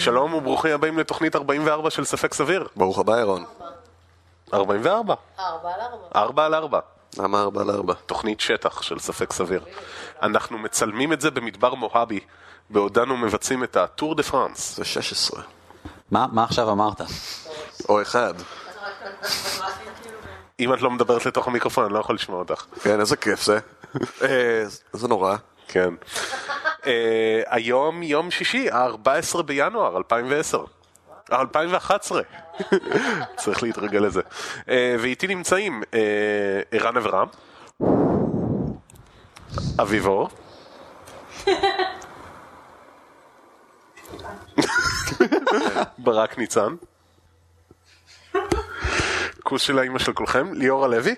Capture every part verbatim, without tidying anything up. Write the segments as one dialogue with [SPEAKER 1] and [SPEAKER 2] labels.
[SPEAKER 1] שלום וברוכים הבאים לתוכנית ארבעים וארבע של ספק סביר.
[SPEAKER 2] ברוך הבא, אירון.
[SPEAKER 1] ארבעים וארבע.
[SPEAKER 3] ארבע על ארבע.
[SPEAKER 1] ארבע על ארבע.
[SPEAKER 2] למה ארבע על ארבע?
[SPEAKER 1] תוכנית שטח של ספק סביר. אנחנו מצלמים את זה במדבר מוהבי, בעודנו מבצעים את הטור דה פרנס.
[SPEAKER 2] זה שש עשרה.
[SPEAKER 4] מה, מה עכשיו אמרת?
[SPEAKER 2] או אחד.
[SPEAKER 1] אם את לא מדברת לתוך המיקרופון, אני לא יכול לשמוע אותך.
[SPEAKER 2] כן, איזה כיף זה. זה נורא.
[SPEAKER 1] כן. היום יום שישי, ה-ארבעה עשר בינואר אלפיים ועשר. אלפיים ואחת עשרה. צריך להתרגל לזה. ואיתי נמצאים ערן אברהם, אביבור, ברק ניצן, כוס של האמא של כולכם, ליאור הלוי.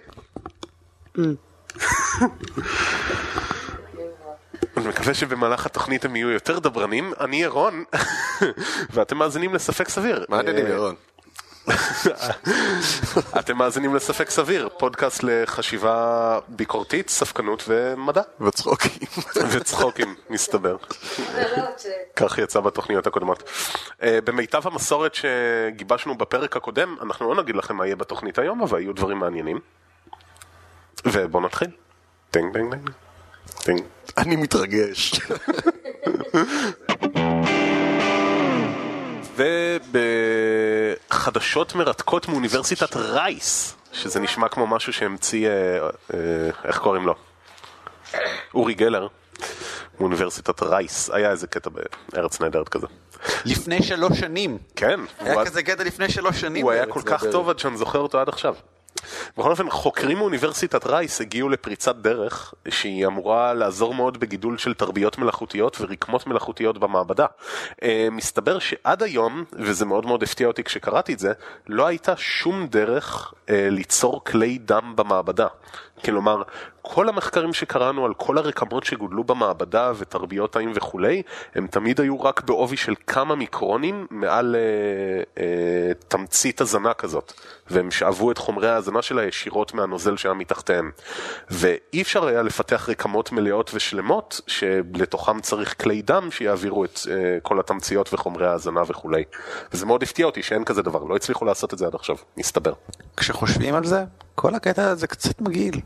[SPEAKER 1] אני מקווה שבמהלך התוכנית הם יהיו יותר דברנים. אני אירון, ואתם מאזינים לספק סביר.
[SPEAKER 2] מה העניינים, אירון?
[SPEAKER 1] אתם מאזינים לספק סביר, פודקאסט לחשיבה ביקורתית, ספקנות ומדע.
[SPEAKER 2] וצחוקים.
[SPEAKER 1] וצחוקים, מסתבר. כך יצא בתוכניות הקודמות. במיטב המסורת שגיבשנו בפרק הקודם, אנחנו לא נגיד לכם מה יהיה בתוכנית היום, אבל יהיו דברים מעניינים. ובואו נתחיל. טינג, טינג, טינג. טינג.
[SPEAKER 2] אני מתרגש.
[SPEAKER 1] ובחדשות מרתקות מאוניברסיטת רייס, שזה נשמע כמו משהו שהמציא, איך קוראים לו? אורי גלר, מאוניברסיטת רייס. היה איזה קטע בארץ נהדרת כזה.
[SPEAKER 4] לפני שלוש שנים.
[SPEAKER 1] כן.
[SPEAKER 4] היה כזה קטע לפני שלוש שנים.
[SPEAKER 1] הוא היה כל כך טוב עד שאני זוכר אותו עד עכשיו. בכל אופן, חוקרים מאוניברסיטת רייס הגיעו לפריצת דרך שהיא אמורה לעזור מאוד בגידול של תרביות מלאכותיות ורקמות מלאכותיות במעבדה. מסתבר שעד היום, וזה מאוד מאוד הפתיע אותי כשקראתי את זה, לא הייתה שום דרך ליצור כלי דם במעבדה. כלומר, כל המחקרים שקראנו על כל הרקמות שגודלו במעבדה ותרביות תאים וכולי, הם תמיד היו רק בעובי של כמה מיקרונים מעל אה, אה, תמצית הזנה כזאת, והם שאבו את חומרי ההזנה שלה ישירות מהנוזל שהיה מתחתיהם. ואי אפשר היה לפתח רקמות מלאות ושלמות, שלתוכם צריך כלי דם שיעבירו את אה, כל התמציות וחומרי ההזנה וכולי. וזה מאוד הפתיע אותי שאין כזה דבר, לא הצליחו לעשות את זה עד עכשיו, מסתבר.
[SPEAKER 4] כשחושבים על זה, כל הקטע הזה קצת מגעיל.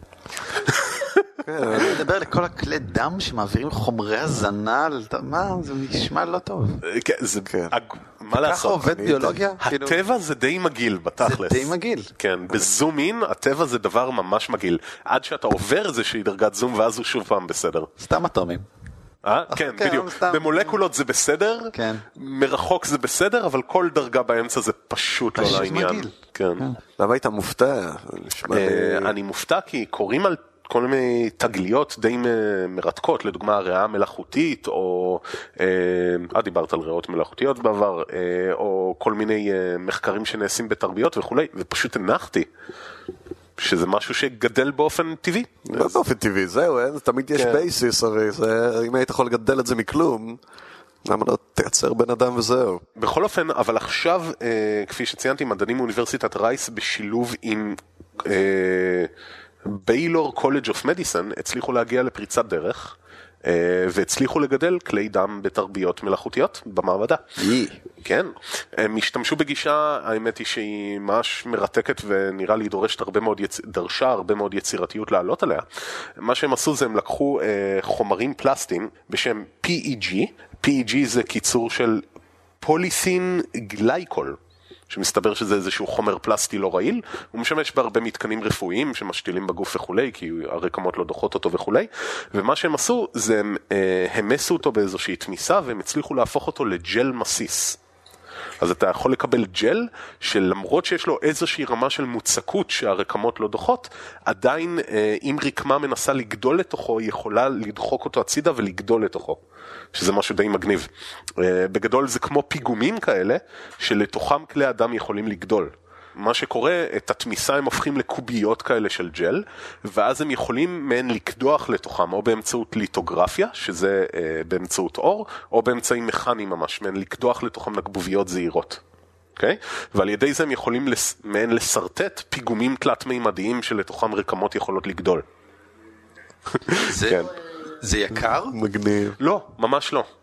[SPEAKER 4] אני מדבר לכל הכלי דם שמעבירים חומרי הזנה, מה? זה נשמע לא טוב.
[SPEAKER 1] מה לעשות?
[SPEAKER 4] ככה עובד ביולוגיה?
[SPEAKER 1] הטבע זה די מגעיל בתכלס.
[SPEAKER 4] זה די מגעיל.
[SPEAKER 1] כן, בזום אין, הטבע זה דבר ממש מגעיל. עד שאתה עובר איזושהי דרגת זום, ואז הוא שוב פעם בסדר.
[SPEAKER 4] סתם אטומים.
[SPEAKER 1] כן, בדיוק. במולקולות זה בסדר, מרחוק זה בסדר, אבל כל דרגה באמצע זה פשוט לא לעניין.
[SPEAKER 2] למה היית מופתע?
[SPEAKER 1] אני מופתע כי קוראים על כל מיני תגליות די מרתקות, לדוגמה ריאה מלאכותית, או אה, דיברת על ריאות מלאכותיות בעבר, אה, או כל מיני אה, מחקרים שנעשים בתרביות וכולי, ופשוט הנחתי שזה משהו שגדל באופן טבעי.
[SPEAKER 2] לא באופן טבעי, זהו, תמיד יש בייסיס, הרי אם היית יכול לגדל את זה מכלום, למה לא תייצר בן אדם וזהו?
[SPEAKER 1] בכל אופן, אבל עכשיו, אה, כפי שציינתי, מדענים מאוניברסיטת רייס בשילוב עם אה, ביילור קולג' אוף מדיסן הצליחו להגיע לפריצת דרך והצליחו לגדל כלי דם בתרביות מלאכותיות במעבדה. כן, הם השתמשו בגישה, האמת היא שהיא ממש מרתקת ונראה לי דורשת הרבה מאוד, יצ... דרשה הרבה מאוד יצירתיות לעלות עליה. מה שהם עשו זה הם לקחו חומרים פלסטיים בשם פי אי ג'י, פי אי ג'י זה קיצור של פוליסין גלייקול, שמסתבר שזה איזשהו חומר פלסטי לא רעיל, הוא משמש בהרבה מתקנים רפואיים שמשתילים בגוף וכולי, כי הרקמות לא דוחות אותו וכולי, ומה שהם עשו זה הם אה, המסו אותו באיזושהי תמיסה, והם הצליחו להפוך אותו לג'ל מסיס. אז אתה יכול לקבל ג'ל, שלמרות שיש לו איזושהי רמה של מוצקות שהרקמות לא דוחות, עדיין אה, אם רקמה מנסה לגדול לתוכו, היא יכולה לדחוק אותו הצידה ולגדול לתוכו. שזה משהו די מגניב. בגדול זה כמו פיגומים כאלה, שלתוכם כלי אדם יכולים לגדול. מה שקורה, את התמיסה הם הופכים לקוביות כאלה של ג'ל, ואז הם יכולים מהן לקדוח לתוכם, או באמצעות ליטוגרפיה, שזה באמצעות אור, או באמצעים מכניים ממש, מהן לקדוח לתוכם לקבוביות זעירות. אוקיי? ועל ידי זה הם יכולים מהן לסרטט פיגומים תלת-מימדיים, שלתוכם רקמות יכולות לגדול.
[SPEAKER 4] זה... כן. זה יקר?
[SPEAKER 2] מגניב.
[SPEAKER 1] לא, ממש לא.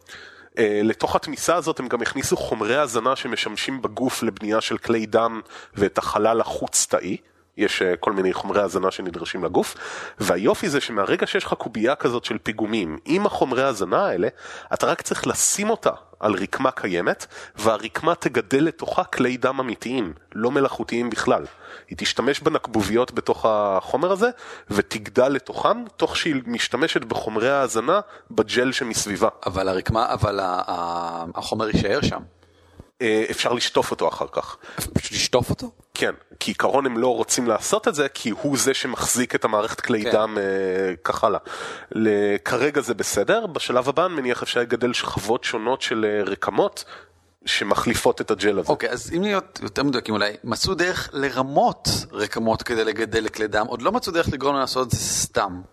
[SPEAKER 1] לתוך התמיסה הזאת הם גם הכניסו חומרי הזנה שמשמשים בגוף לבנייה של כלי דם ואת החלל החוץ תאי. יש כל מיני חומרי הזנה שנדרשים לגוף, והיופי זה שמהרגע שיש לך קובייה כזאת של פיגומים, עם החומרי הזנה האלה, אתה רק צריך לשים אותה על רקמה קיימת, והרקמה תגדל לתוכה כלי דם אמיתיים, לא מלאכותיים בכלל. היא תשתמש בנקבוביות בתוך החומר הזה, ותגדל לתוכם, תוך שהיא משתמשת בחומרי ההזנה בג'ל שמסביבה.
[SPEAKER 4] אבל הרקמה, אבל החומר יישאר שם.
[SPEAKER 1] אפשר לשטוף אותו אחר כך.
[SPEAKER 4] לשטוף אותו?
[SPEAKER 1] כן, כי עיקרון הם לא רוצים לעשות את זה, כי הוא זה שמחזיק את המערכת כלי כן. דם כך הלאה. כרגע זה בסדר, בשלב הבא אני מניח אפשר לגדל שכבות שונות של רקמות, שמחליפות את הג'ל הזה.
[SPEAKER 4] אוקיי, אז אם נהיות יותר מדויקים אולי, מצאו דרך לרמות רקמות כדי לגדל לכלי דם, עוד לא מצאו דרך לגרום לעשות את זה סתם.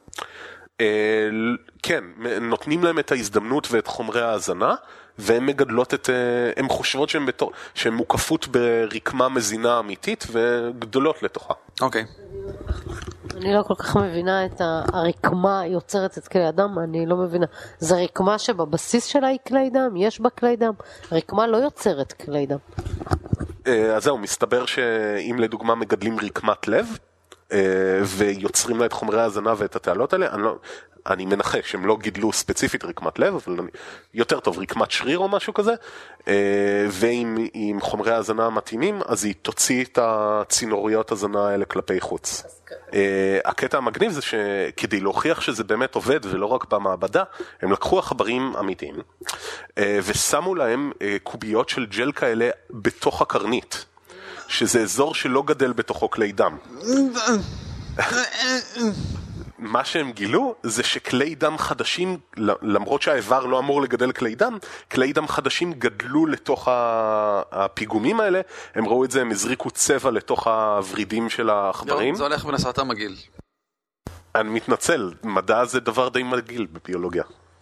[SPEAKER 1] כן, נותנים להם את ההזדמנות ואת חומרי ההזנה, והן מגדלות את, הן חושבות שהן, בתור, שהן מוקפות ברקמה מזינה אמיתית וגדולות לתוכה.
[SPEAKER 4] אוקיי.
[SPEAKER 3] אני לא כל כך מבינה את הרקמה יוצרת את כלי הדם, אני לא מבינה. זה רקמה שבבסיס שלה היא כלי דם, יש בה כלי דם. רקמה לא יוצרת כלי דם.
[SPEAKER 1] אז זהו, מסתבר שאם לדוגמה מגדלים רקמת לב, ויוצרים לה את חומרי ההזנה ואת התעלות האלה, אני, לא, אני מנחש שהם לא גידלו ספציפית רקמת לב, אבל יותר טוב רקמת שריר או משהו כזה, ועם חומרי ההזנה המתאימים, אז היא תוציא את הצינוריות הזנה האלה כלפי חוץ. הקטע המגניב זה שכדי להוכיח שזה באמת עובד ולא רק במעבדה, הם לקחו החברים אמיתיים, ושמו להם קוביות של ג'ל כאלה בתוך הקרנית. שזה אזור שלא גדל בתוכו כלי דם. מה שהם גילו זה שכלי דם חדשים, למרות שהאיבר לא אמור לגדל כלי דם, כלי דם חדשים גדלו לתוך הפיגומים האלה, הם ראו את זה, הם הזריקו צבע לתוך הוורידים של העכברים.
[SPEAKER 4] זה הולך ונסעת מגעיל.
[SPEAKER 1] אני מתנצל, מדע זה דבר די מגעיל בביולוגיה.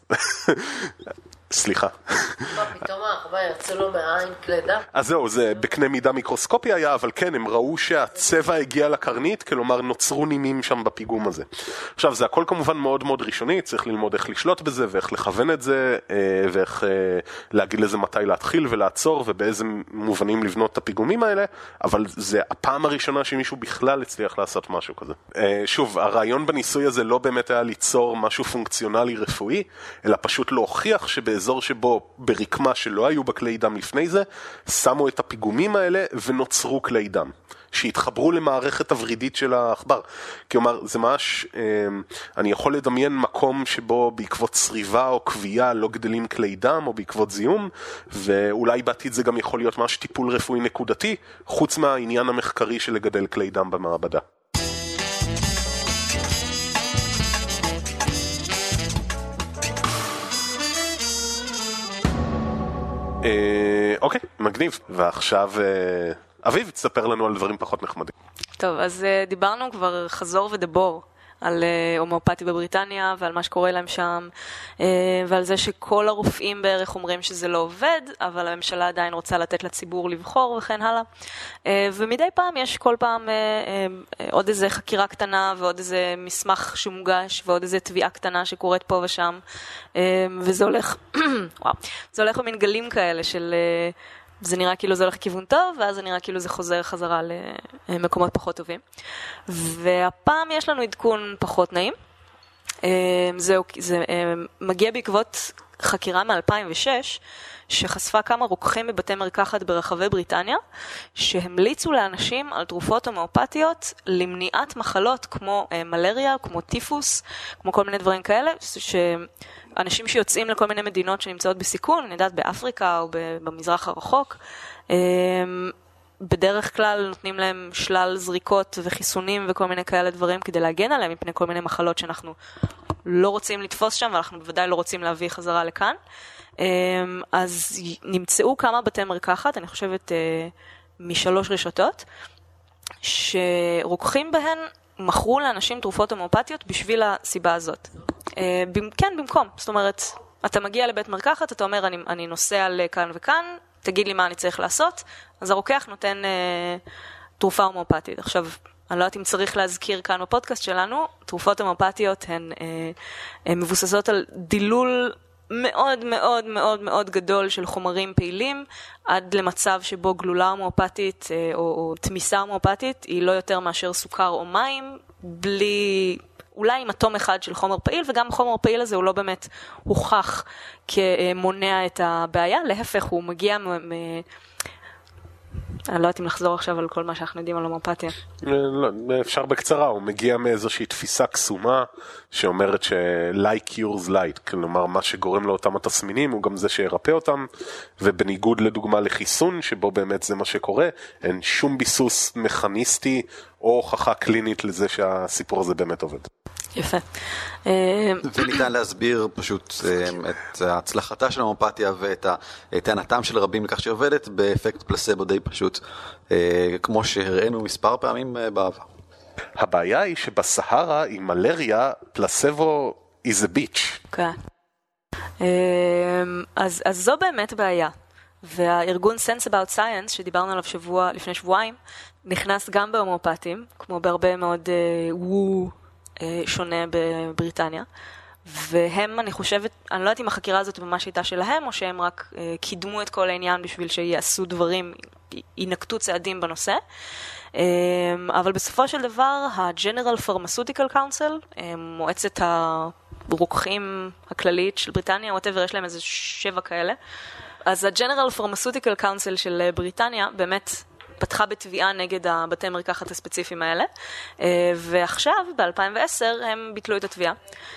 [SPEAKER 1] סליחה.
[SPEAKER 3] מה פתאום העכבר יצא לו מהעין כלי דם?
[SPEAKER 1] אז זהו, זה בקנה מידה מיקרוסקופי היה, אבל כן, הם ראו שהצבע הגיע לקרנית, כלומר נוצרו נימים שם בפיגום הזה. עכשיו, זה הכל כמובן מאוד מאוד ראשוני, צריך ללמוד איך לשלוט בזה, ואיך לכוון את זה, ואיך להגיד לזה מתי להתחיל ולעצור, ובאיזה מובנים לבנות את הפיגומים האלה, אבל זה הפעם הראשונה שמישהו בכלל הצליח לעשות משהו כזה. שוב, הרעיון בניסוי הזה לא באמת היה ליצור משהו פונקציונלי רפואי, אלא פשוט להוכיח שבאזור שבו ברקמה שלא היו בכלי דם לפני זה, שמו את הפיגומים האלה ונוצרו כלי דם, שהתחברו למערכת הוורידית של העכבר. כלומר, זה ממש, אני יכול לדמיין מקום שבו בעקבות שריבה או קביעה לא גדלים כלי דם, או בעקבות זיהום, ואולי בעתיד זה גם יכול להיות ממש טיפול רפואי נקודתי, חוץ מהעניין המחקרי של לגדל כלי דם במעבדה. אוקיי, מגניב. ועכשיו אביב, תספר לנו על דברים פחות נחמדים.
[SPEAKER 5] טוב, אז דיברנו כבר חזור ודבור על הומאופתי בבריטניה ועל מה שקורה להם שם, ועל זה שכל הרופאים בערך אומרים שזה לא עובד, אבל הממשלה עדיין רוצה לתת לציבור לבחור וכן הלאה. ומדי פעם יש כל פעם עוד איזה חקירה קטנה ועוד איזה מסמך שמוגש ועוד איזה תביעה קטנה שקורית פה ושם, וזה הולך, וואו, זה הולך במין גלים כאלה של... זה נראה כאילו זה הולך לכיוון טוב, ואז זה נראה כאילו זה חוזר חזרה למקומות פחות טובים. והפעם יש לנו עדכון פחות נעים. זה, זה מגיע בעקבות חקירה מ-אלפיים ושש, שחשפה כמה רוקחים בבתי מרקחת ברחבי בריטניה, שהמליצו לאנשים על תרופות הומאופתיות למניעת מחלות כמו מלריה, כמו טיפוס, כמו כל מיני דברים כאלה, שאנשים שיוצאים לכל מיני מדינות שנמצאות בסיכון, אני יודעת באפריקה או במזרח הרחוק, בדרך כלל נותנים להם שלל זריקות וחיסונים וכל מיני כאלה דברים כדי להגן עליהם מפני כל מיני מחלות שאנחנו לא רוצים לתפוס שם, ואנחנו בוודאי לא רוצים להביא חזרה לכאן. אז נמצאו כמה בתי מרקחת, אני חושבת משלוש רשתות, שרוקחים בהן מכרו לאנשים תרופות הומאופתיות בשביל הסיבה הזאת. כן, במקום. זאת אומרת, אתה מגיע לבית מרקחת, אתה אומר, אני, אני נוסע לכאן וכאן, תגיד לי מה אני צריך לעשות, אז הרוקח נותן תרופה הומאופתית. עכשיו, אני לא יודעת אם צריך להזכיר כאן בפודקאסט שלנו, תרופות הומאופתיות הן, הן מבוססות על דילול מאוד מאוד מאוד מאוד גדול של חומרים פעילים, עד למצב שבו גלולה הומאופתית או, או תמיסה הומאופתית היא לא יותר מאשר סוכר או מים, בלי, אולי עם אטום אחד של חומר פעיל, וגם חומר פעיל הזה הוא לא באמת הוכח כמונע את הבעיה, להפך הוא מגיע מ... מ אני לא יודעת אם לחזור עכשיו על כל מה שאנחנו יודעים על הומאופתיה.
[SPEAKER 1] אפשר בקצרה, הוא מגיע מאיזושהי תפיסה קסומה שאומרת ש-like cures like, כלומר מה שגורם לאותם התסמינים הוא גם זה שירפא אותם, ובניגוד לדוגמה לחיסון שבו באמת זה מה שקורה, אין שום ביסוס מכניסטי או הוכחה קלינית לזה שהסיפור הזה באמת עובד.
[SPEAKER 5] יפה.
[SPEAKER 4] וניתן להסביר פשוט את ההצלחתה של ההומאופתיה ואת טענתם של רבים לכך שעובדת באפקט פלסבו די פשוט, כמו שהראינו מספר פעמים בעבר.
[SPEAKER 1] הבעיה היא שבסהרה עם מלריה פלסבו is a bitch.
[SPEAKER 5] כן. אז זו באמת בעיה. והארגון Sense About Science שדיברנו עליו שבוע, לפני שבועיים, נכנס גם בהומאופתים, כמו בהרבה מאוד וו שונה בבריטניה, והם, אני חושבת, אני לא יודעת אם החקירה הזאת ממש הייתה שלהם, או שהם רק קידמו את כל העניין בשביל שיעשו דברים, ינקטו צעדים בנושא, אבל בסופו של דבר, ה-General Pharmaceutical Council, מועצת הרוקחים הכללית של בריטניה, whatever, יש להם איזה שבע כאלה, אז ה-General Pharmaceutical Council של בריטניה, באמת, פתחה בתביעה נגד הבתי מרקחת הספציפיים האלה, ועכשיו, ב-אלפיים ועשר, הם ביטלו את התביעה.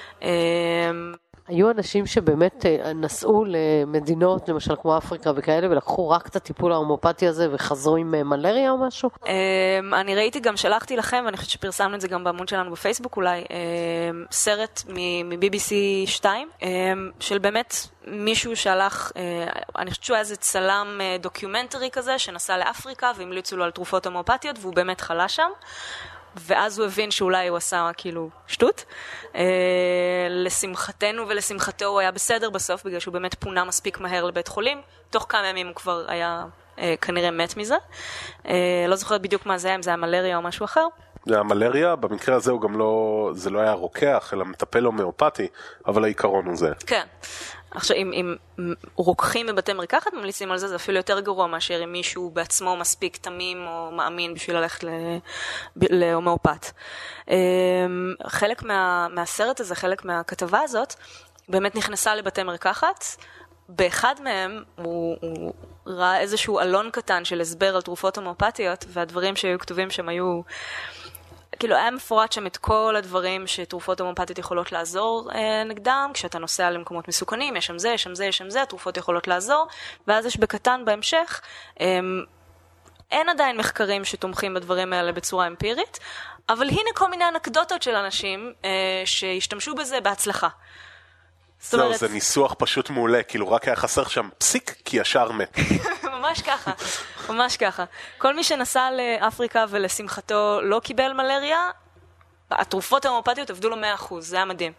[SPEAKER 3] היו אנשים שבאמת נסעו למדינות, למשל כמו אפריקה וכאלה, ולקחו רק את הטיפול ההומאופתי הזה וחזרו עם מלריה או משהו?
[SPEAKER 5] אני ראיתי גם, שלחתי לכם, ואני חושבת שפרסמנו את זה גם בעמוד שלנו בפייסבוק אולי, סרט מ-בי בי סי שתיים, של באמת מישהו שהלך, אני חושבת שהוא היה איזה צלם דוקיומנטרי כזה, שנסע לאפריקה והמליצו לו על תרופות הומאופתיות, והוא באמת חלה שם. ואז הוא הבין שאולי הוא עשה כאילו שטות. לשמחתנו ולשמחתו הוא היה בסדר בסוף, בגלל שהוא באמת פונה מספיק מהר לבית חולים. תוך כמה ימים הוא כבר היה כנראה מת מזה. לא זוכרת בדיוק מה זה היה, אם זה היה מלריה או משהו אחר.
[SPEAKER 1] זה היה מלריה, במקרה הזה הוא גם לא, זה לא היה רוקח, אלא מטפל הומאופתי, אבל העיקרון הוא זה. כן.
[SPEAKER 5] עכשיו, אם, אם רוקחים בבתי מרקחת ממליצים על זה, זה אפילו יותר גרוע מאשר אם מישהו בעצמו מספיק תמים או מאמין בשביל ללכת להומאופת. חלק מה, מהסרט הזה, חלק מהכתבה הזאת, באמת נכנסה לבתי מרקחת. באחד מהם הוא, הוא ראה איזשהו אלון קטן של הסבר על תרופות הומאופתיות, והדברים שהיו כתובים שם היו... כאילו היה מפורט שם את כל הדברים שתרופות הומאופתיות יכולות לעזור אה, נגדם, כשאתה נוסע למקומות מסוכנים, יש שם זה, יש שם זה, יש שם זה, התרופות יכולות לעזור, ואז יש בקטן בהמשך, אה, אין עדיין מחקרים שתומכים בדברים האלה בצורה אמפירית, אבל הנה כל מיני אנקדוטות של אנשים אה, שהשתמשו בזה בהצלחה.
[SPEAKER 1] זהו, אומרת... זה ניסוח פשוט מעולה, כאילו רק היה חסר שם פסיק, כי ישר מת.
[SPEAKER 5] ממש ככה, ממש ככה. כל מי שנסע לאפריקה ולשמחתו לא קיבל מלריה, התרופות ההומאופתיות עבדו לו מאה אחוז, זה היה מדהים.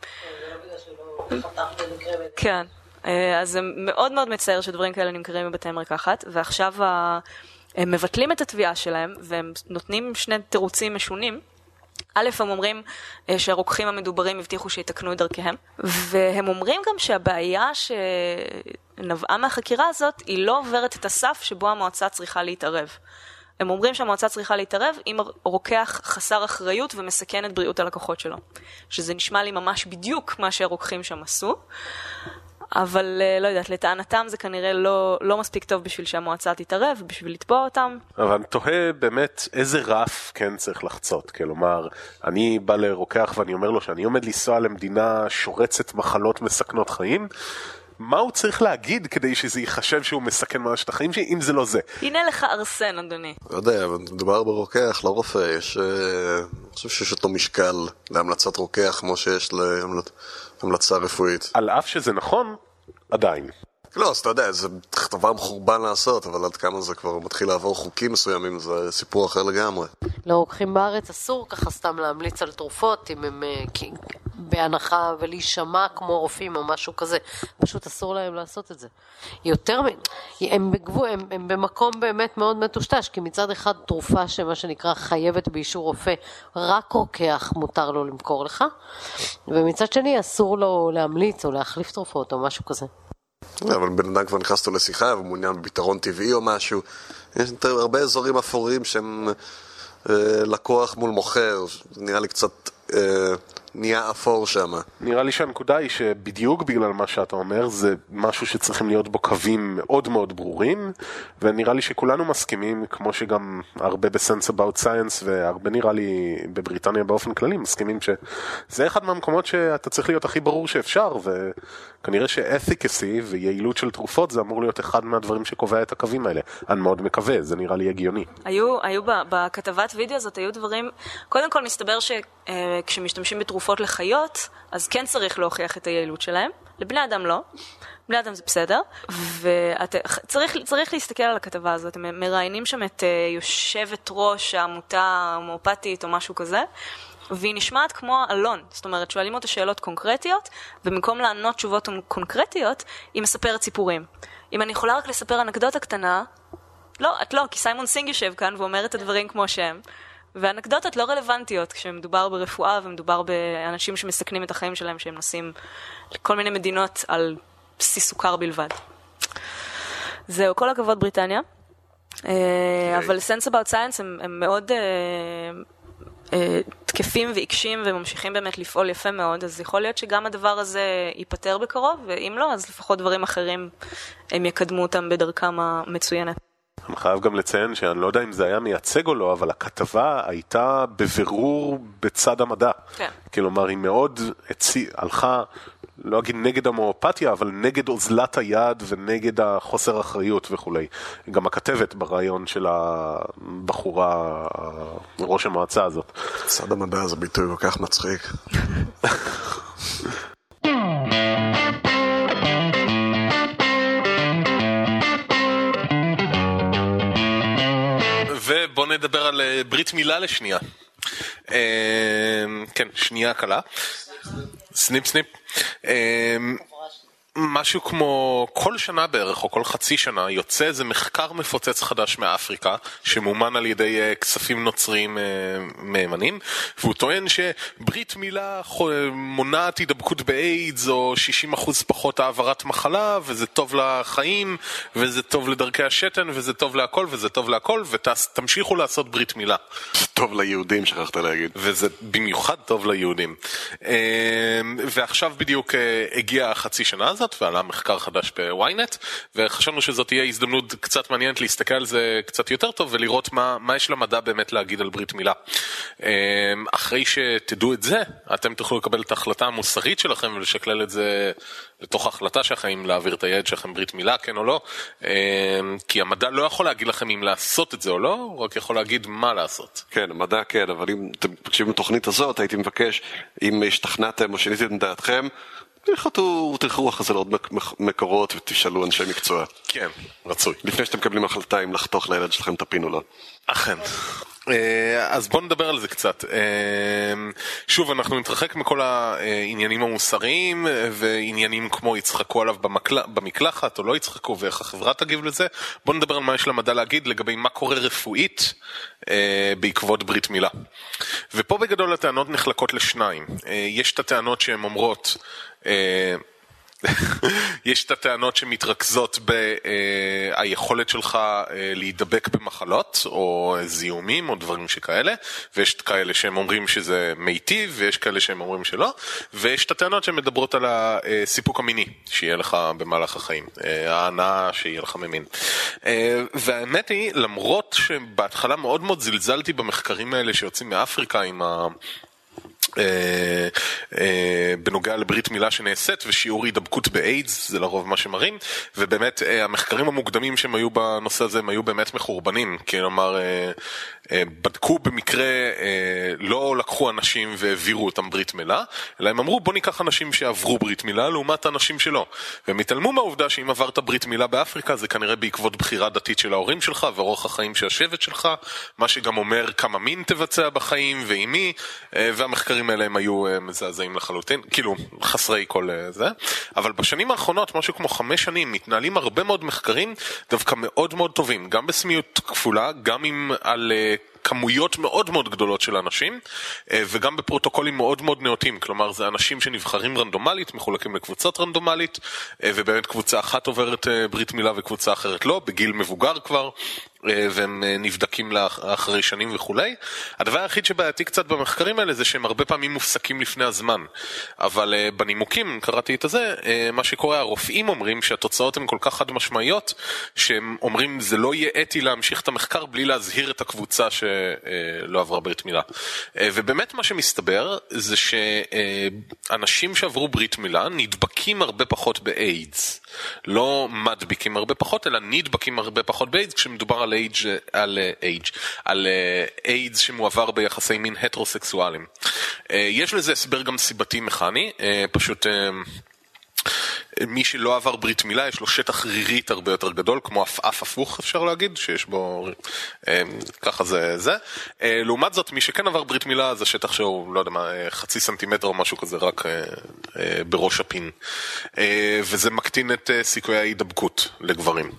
[SPEAKER 5] כן, אז זה מאוד מאוד מצער שדברים כאלה נמכרים בבתי מרקחת, ועכשיו הם מבטלים את התביעה שלהם, והם נותנים שני תירוצים משונים. א', הם אומרים שהרוקחים המדוברים הבטיחו שיתקנו את דרכיהם, והם אומרים גם שהבעיה שנבעה מהחקירה הזאת היא לא עוברת את הסף שבו המועצה צריכה להתערב. הם אומרים שהמועצה צריכה להתערב אם רוקח חסר אחריות ומסכן את בריאות הלקוחות שלו. שזה נשמע לי ממש בדיוק מה שהרוקחים שם עשו, אבל לא יודעת, לטענתם זה כנראה לא, לא מספיק טוב בשביל שהמועצה תתערב, בשביל לתבוע אותם.
[SPEAKER 1] אבל אני תוהה באמת איזה רף כן צריך לחצות. כלומר, אני בא לרוקח ואני אומר לו שאני עומד לנסוע למדינה שורצת מחלות מסכנות חיים, מה הוא צריך להגיד כדי שזה ייחשב שהוא מסכן ממש את החיים שלי, אם זה לא זה?
[SPEAKER 5] הנה לך ארסן, אדוני.
[SPEAKER 2] לא יודע, אבל מדובר ברוקח, לא רופא. יש, אני חושב שיש אותו משקל להמלצת רוקח כמו שיש להמלצה רפואית.
[SPEAKER 1] על אף שזה נכון, עדיין.
[SPEAKER 2] לא, אז אתה יודע, זה דבר מחורבן לעשות, אבל עד כמה זה כבר מתחיל לעבור חוקים מסוימים, זה סיפור אחר לגמרי.
[SPEAKER 3] לא, רוקחים בארץ אסור ככה סתם להמליץ על תרופות, אם הם בהנחה ולהישמע כמו רופאים או משהו כזה. פשוט אסור להם לעשות את זה. יותר, הם בגבול, הם, הם במקום באמת מאוד מטושטש, כי מצד אחד תרופה שמה שנקרא חייבת באישור רופא, רק רוקח מותר לו למכור לך, ומצד שני אסור לו להמליץ או להחליף תרופות או משהו כזה.
[SPEAKER 2] אבל בן אדם כבר נכנסתו לשיחה ומעוניין בביטרון טבעי או משהו. יש הרבה אזורים אפורים שהם אה, לקוח מול מוכר, נראה לי קצת אה, נהיה אפור שם.
[SPEAKER 1] נראה לי שהנקודה היא שבדיוק בגלל מה שאתה אומר זה משהו שצריכים להיות בו קווים מאוד מאוד ברורים, ונראה לי שכולנו מסכימים, כמו שגם הרבה ב-Sense About Science והרבה נראה לי בבריטניה באופן כללי מסכימים שזה אחד מהמקומות שאתה צריך להיות הכי ברור שאפשר, וכנראה ש-efficacy ויעילות של תרופות זה אמור להיות אחד מהדברים שקובע את הקווים האלה. אני מאוד מקווה, זה נראה לי הגיוני.
[SPEAKER 5] היו, היו בכתבת וידאו הזאת, היו דברים, קודם כל מסתבר שכשמשתמשים בתרופות לחיות, אז כן צריך להוכיח את היעילות שלהם, לבני אדם לא. בני אדם זה בסדר, וצריך צריך להסתכל על הכתבה הזאת, הם מראיינים שם את יושבת ראש העמותה ההומאופתית או משהו כזה, והיא נשמעת כמו אלון, זאת אומרת, שואלים אותה שאלות קונקרטיות, ובמקום לענות תשובות קונקרטיות, היא מספרת סיפורים. אם אני יכולה רק לספר אנקדוטה קטנה, לא, את לא, כי סיימון סינג יושב כאן ואומר את הדברים כמו שהם, ואנקדוטות לא רלוונטיות כשמדובר ברפואה ומדובר באנשים שמסכנים את החיים שלהם, שהם נוסעים לכל מיני מדינות על בסיס סוכר בלבד. זהו, כל הכבוד בריטניה. אבל Sense About Science הם, הם מאוד תקפים ועיקשים וממשיכים באמת לפעול יפה מאוד, אז יכול להיות שגם הדבר הזה ייפטר בקרוב, ואם לא, אז לפחות דברים אחרים הם יקדמו אותם בדרכם המצוינת.
[SPEAKER 1] אני חייב גם לציין שאני לא יודע אם זה היה מייצג או לא, אבל הכתבה הייתה בבירור בצד המדע. כן. כלומר, היא מאוד הצי... הלכה, לא אגיד נגד המואפתיה, אבל נגד אוזלת היד ונגד החוסר אחריות וכו'. גם הכתבת ברעיון של הבחורה, ראש המועצה הזאת.
[SPEAKER 2] צד המדע זה ביטוי כל כך מצחיק.
[SPEAKER 1] ובוא נדבר על ברית מילה לשנייה. כן, שנייה קלה. סניפ סניפ. משהו כמו כל שנה בערך, או כל חצי שנה, יוצא איזה מחקר מפוצץ חדש מאפריקה, שמומן על ידי כספים נוצרים מהימנים, והוא טוען שברית מילה מונעת הידבקות באיידס, או שישים אחוז פחות העברת מחלה, וזה טוב לחיים, וזה טוב לדרכי השתן, וזה טוב להכל, וזה טוב להכל, ותמשיכו לעשות ברית מילה.
[SPEAKER 2] זה טוב ליהודים, שכחת להגיד.
[SPEAKER 1] וזה במיוחד טוב ליהודים. ועכשיו בדיוק הגיעה החצי שנה הזאת, ועלה מחקר חדש בוויינט, וחשבנו שזאת תהיה הזדמנות קצת מעניינת להסתכל על זה קצת יותר טוב, ולראות מה, מה יש למדע באמת להגיד על ברית מילה. אחרי שתדעו את זה, אתם תוכלו לקבל את ההחלטה המוסרית שלכם, ולשקלל את זה לתוך ההחלטה שלכם, אם להעביר את היד שלכם ברית מילה, כן או לא, כי המדע לא יכול להגיד לכם אם לעשות את זה או לא, הוא רק יכול להגיד מה לעשות.
[SPEAKER 2] כן, המדע כן, אבל אם אתם תקשיבים בתוכנית הזאת, הייתי מבקש, אם השתכנעתם או שיניתם את דעתכם, תלכו, תלכו אחרי זה לעוד מקורות ותשאלו אנשי מקצוע.
[SPEAKER 1] כן, רצוי.
[SPEAKER 2] לפני שאתם מקבלים החלטה אם לחתוך לילד שלכם תפינו לו.
[SPEAKER 1] אכן. אז בואו נדבר על זה קצת. שוב, אנחנו נתרחק מכל העניינים המוסריים ועניינים כמו יצחקו עליו במקלחת או לא יצחקו ואיך החברה תגיב לזה. בואו נדבר על מה יש למדע להגיד לגבי מה קורה רפואית בעקבות ברית מילה. ופה בגדול הטענות נחלקות לשניים. יש את הטענות שהן אומרות יש את הטענות שמתרכזות ביכולת שלך להידבק במחלות או זיהומים או דברים שכאלה, ויש כאלה שהם אומרים שזה מיטיב ויש כאלה שהם אומרים שלא, ויש את הטענות שמדברות על הסיפוק המיני שיהיה לך במהלך החיים, ההנאה שיהיה לך ממין. והאמת היא, למרות שבהתחלה מאוד מאוד זלזלתי במחקרים האלה שיוצאים מאפריקה עם ה... אה, אה, בנוגע לברית מילה שנעשית ושיעור הידבקות באיידס, זה לרוב מה שמראים, ובאמת אה, המחקרים המוקדמים שהם היו בנושא הזה הם היו באמת מחורבנים, כלומר אה, אה, בדקו במקרה, אה, לא לקחו אנשים והעבירו אותם ברית מילה, אלא הם אמרו בוא ניקח אנשים שעברו ברית מילה לעומת אנשים שלא, והם התעלמו מהעובדה שאם עברת ברית מילה באפריקה זה כנראה בעקבות בחירה דתית של ההורים שלך ואורח החיים של השבט שלך, מה שגם אומר כמה מין תבצע בחיים ועם מי, אה, והמחקרים האלה הם היו מזעזעים לחלוטין, כאילו חסרי כל זה, אבל בשנים האחרונות, משהו כמו חמש שנים, מתנהלים הרבה מאוד מחקרים דווקא מאוד מאוד טובים, גם בסמיות כפולה, גם עם על כמויות מאוד מאוד גדולות של אנשים, וגם בפרוטוקולים מאוד מאוד נאותים, כלומר זה אנשים שנבחרים רנדומלית, מחולקים לקבוצות רנדומלית, ובאמת קבוצה אחת עוברת ברית מילה וקבוצה אחרת לא, בגיל מבוגר כבר, והם נבדקים לאחרי שנים וכולי. הדבר היחיד שבעייתי קצת במחקרים האלה זה שהם הרבה פעמים מופסקים לפני הזמן, אבל בנימוקים, קראתי את זה, מה שקורה, הרופאים אומרים שהתוצאות הן כל כך חד משמעיות, שהם אומרים זה לא יהיה אתי להמשיך את המחקר בלי להזהיר את הקבוצה שלא עברה ברית מילה. ובאמת מה שמסתבר זה שאנשים שעברו ברית מילה נדבקים הרבה פחות באיידס, לא מדביקים הרבה פחות, אלא נדבקים הרבה פחות באיידס, כשמדובר על איידס, על איידס, על איידס שמועבר ביחסי מין הטרוסקסואליים. יש לזה הסבר גם סיבתי מכני, פשוט מי שלא עבר ברית מילה יש לו שטח רירית הרבה יותר גדול, כמו אף הפוך אפשר להגיד, שיש בו, ככה זה זה. לעומת זאת, מי שכן עבר ברית מילה זה שטח שהוא, לא יודע מה, חצי סנטימטר או משהו כזה, רק בראש הפין. וזה מקטין את סיכויי ההידבקות לגברים.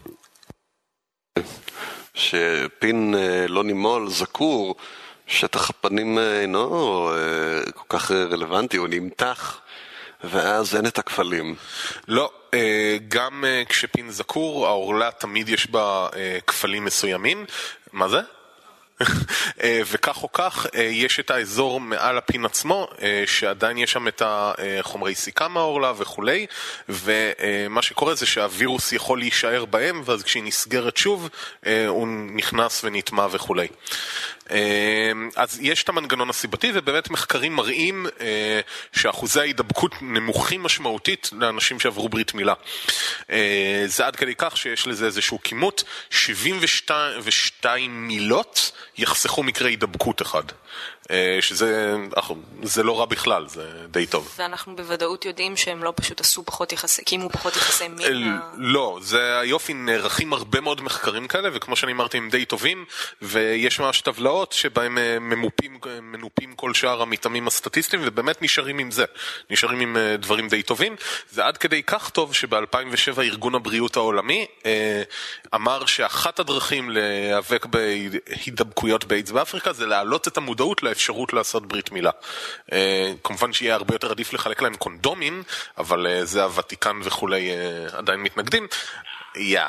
[SPEAKER 2] שפין לא נימול זקור, שטח הפנים אינו כל כך רלוונטי, הוא נמתח, ואז אין את הכפלים.
[SPEAKER 1] לא, גם כשפין זקור, העורלה תמיד יש בה כפלים מסוימים. מה זה? וכך או כך יש את האזור מעל הפין עצמו שעדיין יש שם את החומרי סיכה מהעורלה וכולי, ומה שקורה זה שהווירוס יכול להישאר בהם, ואז כשהיא נסגרת שוב הוא נכנס ונטמע וכולי. אז יש את המנגנון הסיבתי, ובאמת מחקרים מראים שאחוזי ההידבקות נמוכים משמעותית לאנשים שעברו ברית מילה. זה עד כדי כך שיש לזה איזשהו כימות, שבעים ושתיים מילות יחסכו מקרה הידבקות אחד. שזה זה לא רע בכלל, זה די טוב.
[SPEAKER 5] ואנחנו בוודאות יודעים שהם לא פשוט עשו פחות יחסי, קימו פחות יחסי מין.
[SPEAKER 1] לא, זה היופי, נערכים הרבה מאוד מחקרים כאלה, וכמו שאני אמרתי הם די טובים, ויש ממש טבלאות שבהם ממופים, מנופים כל שאר המתאמים הסטטיסטיים, ובאמת נשארים עם זה, נשארים עם דברים די טובים. זה עד כדי כך טוב שב-אלפיים ושבע ארגון הבריאות העולמי אמר שאחת הדרכים להיאבק בהידבקויות באיידס באפריקה זה להעלות את המודעות לאפשרות לעשות ברית מילה. כמובן שיהיה הרבה יותר עדיף לחלק להם קונדומים, אבל זה הוותיקן וכולי עדיין מתנגדים. יא.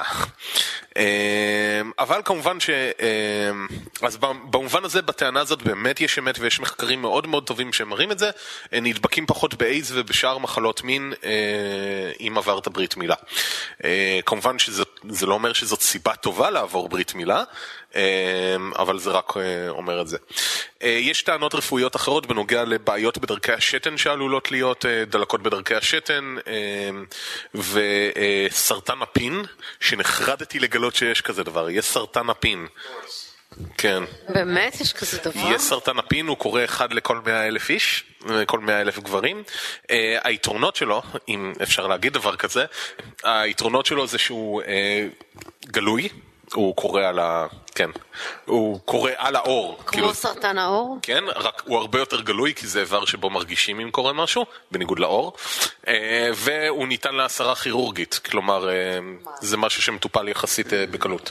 [SPEAKER 1] אבל כמובן ש... אז במובן הזה, בטענה הזאת באמת יש אמת ויש מחקרים מאוד מאוד טובים שמראים את זה, נדבקים פחות באיידס ובשאר מחלות מין אם עברת ברית מילה. כמובן שזה לא אומר שזאת סיבה טובה לעבור ברית מילה, אבל זה רק אומר את זה. יש טענות רפואיות אחרות בנוגע לבעיות בדרכי השתן שעלולות להיות, דלקות בדרכי השתן וסרטן הפין, שנחרדתי לגלות שיש כזה דבר, יש סרטן הפין. כן.
[SPEAKER 3] באמת יש כזה דבר?
[SPEAKER 1] יש סרטן הפין, הוא קורה אחד לכל מאה אלף איש, כל מאה אלף גברים. היתרונות שלו, אם אפשר להגיד דבר כזה, היתרונות שלו זה שהוא גלוי, הוא קורא על ה... כן. הוא קורא על האור.
[SPEAKER 3] כמו
[SPEAKER 1] כאילו,
[SPEAKER 3] סרטן האור?
[SPEAKER 1] כן, רק הוא הרבה יותר גלוי, כי זה איבר שבו מרגישים אם קורה משהו, בניגוד לאור. והוא ניתן להסרה כירורגית, כלומר, זה משהו שמטופל יחסית בקלות.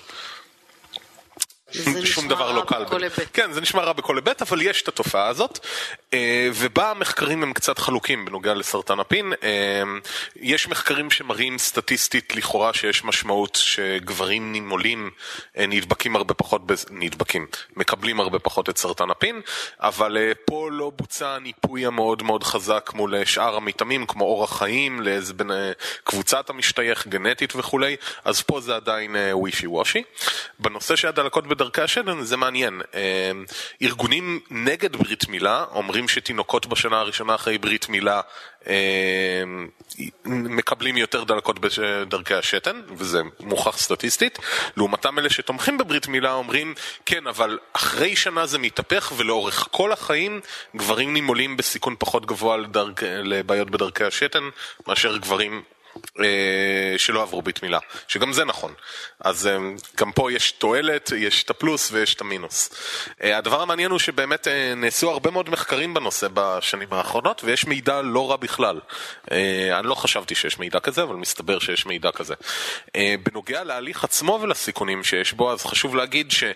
[SPEAKER 1] שום דבר לא קל. כן, זה נשמע רע בכל היבט, אבל יש את התופעה הזאת, ובה המחקרים הם קצת חלוקים בנוגע לסרטן הפין. יש מחקרים שמראים סטטיסטית לכאורה שיש משמעות שגברים נימולים נדבקים הרבה פחות, נדבקים, מקבלים הרבה פחות את סרטן הפין, אבל פה לא בוצע ניפוי המאוד מאוד חזק מול שאר המתאמים, כמו אורח חיים, לאיזה בין קבוצת המשתייך, גנטית וכולי, אז פה זה עדיין ווישי וושי. בנושא שהדלקות בדרכי בדרכי השתן, זה מעניין. ארגונים נגד ברית מילה אומרים שתינוקות בשנה הראשונה אחרי ברית מילה מקבלים יותר דלקות בדרכי השתן, וזה מוכח סטטיסטית. לעומתם אלה שתומכים בברית מילה אומרים, כן, אבל אחרי שנה זה מתהפך, ולאורך כל החיים גברים נימולים בסיכון פחות גבוה לדרג, לבעיות בדרכי השתן, מאשר גברים שלא עברו ברית מילה, שגם זה נכון. אז גם פה יש תועלת, יש את הפלוס ויש את המינוס. הדבר המעניין הוא שבאמת נעשו הרבה מאוד מחקרים בנושא בשנים האחרונות, ויש מידע לא רע בכלל. אני לא חשבתי שיש מידע כזה, אבל מסתבר שיש מידע כזה. בנוגע להליך עצמו ולסיכונים שיש בו, אז חשוב להגיד ש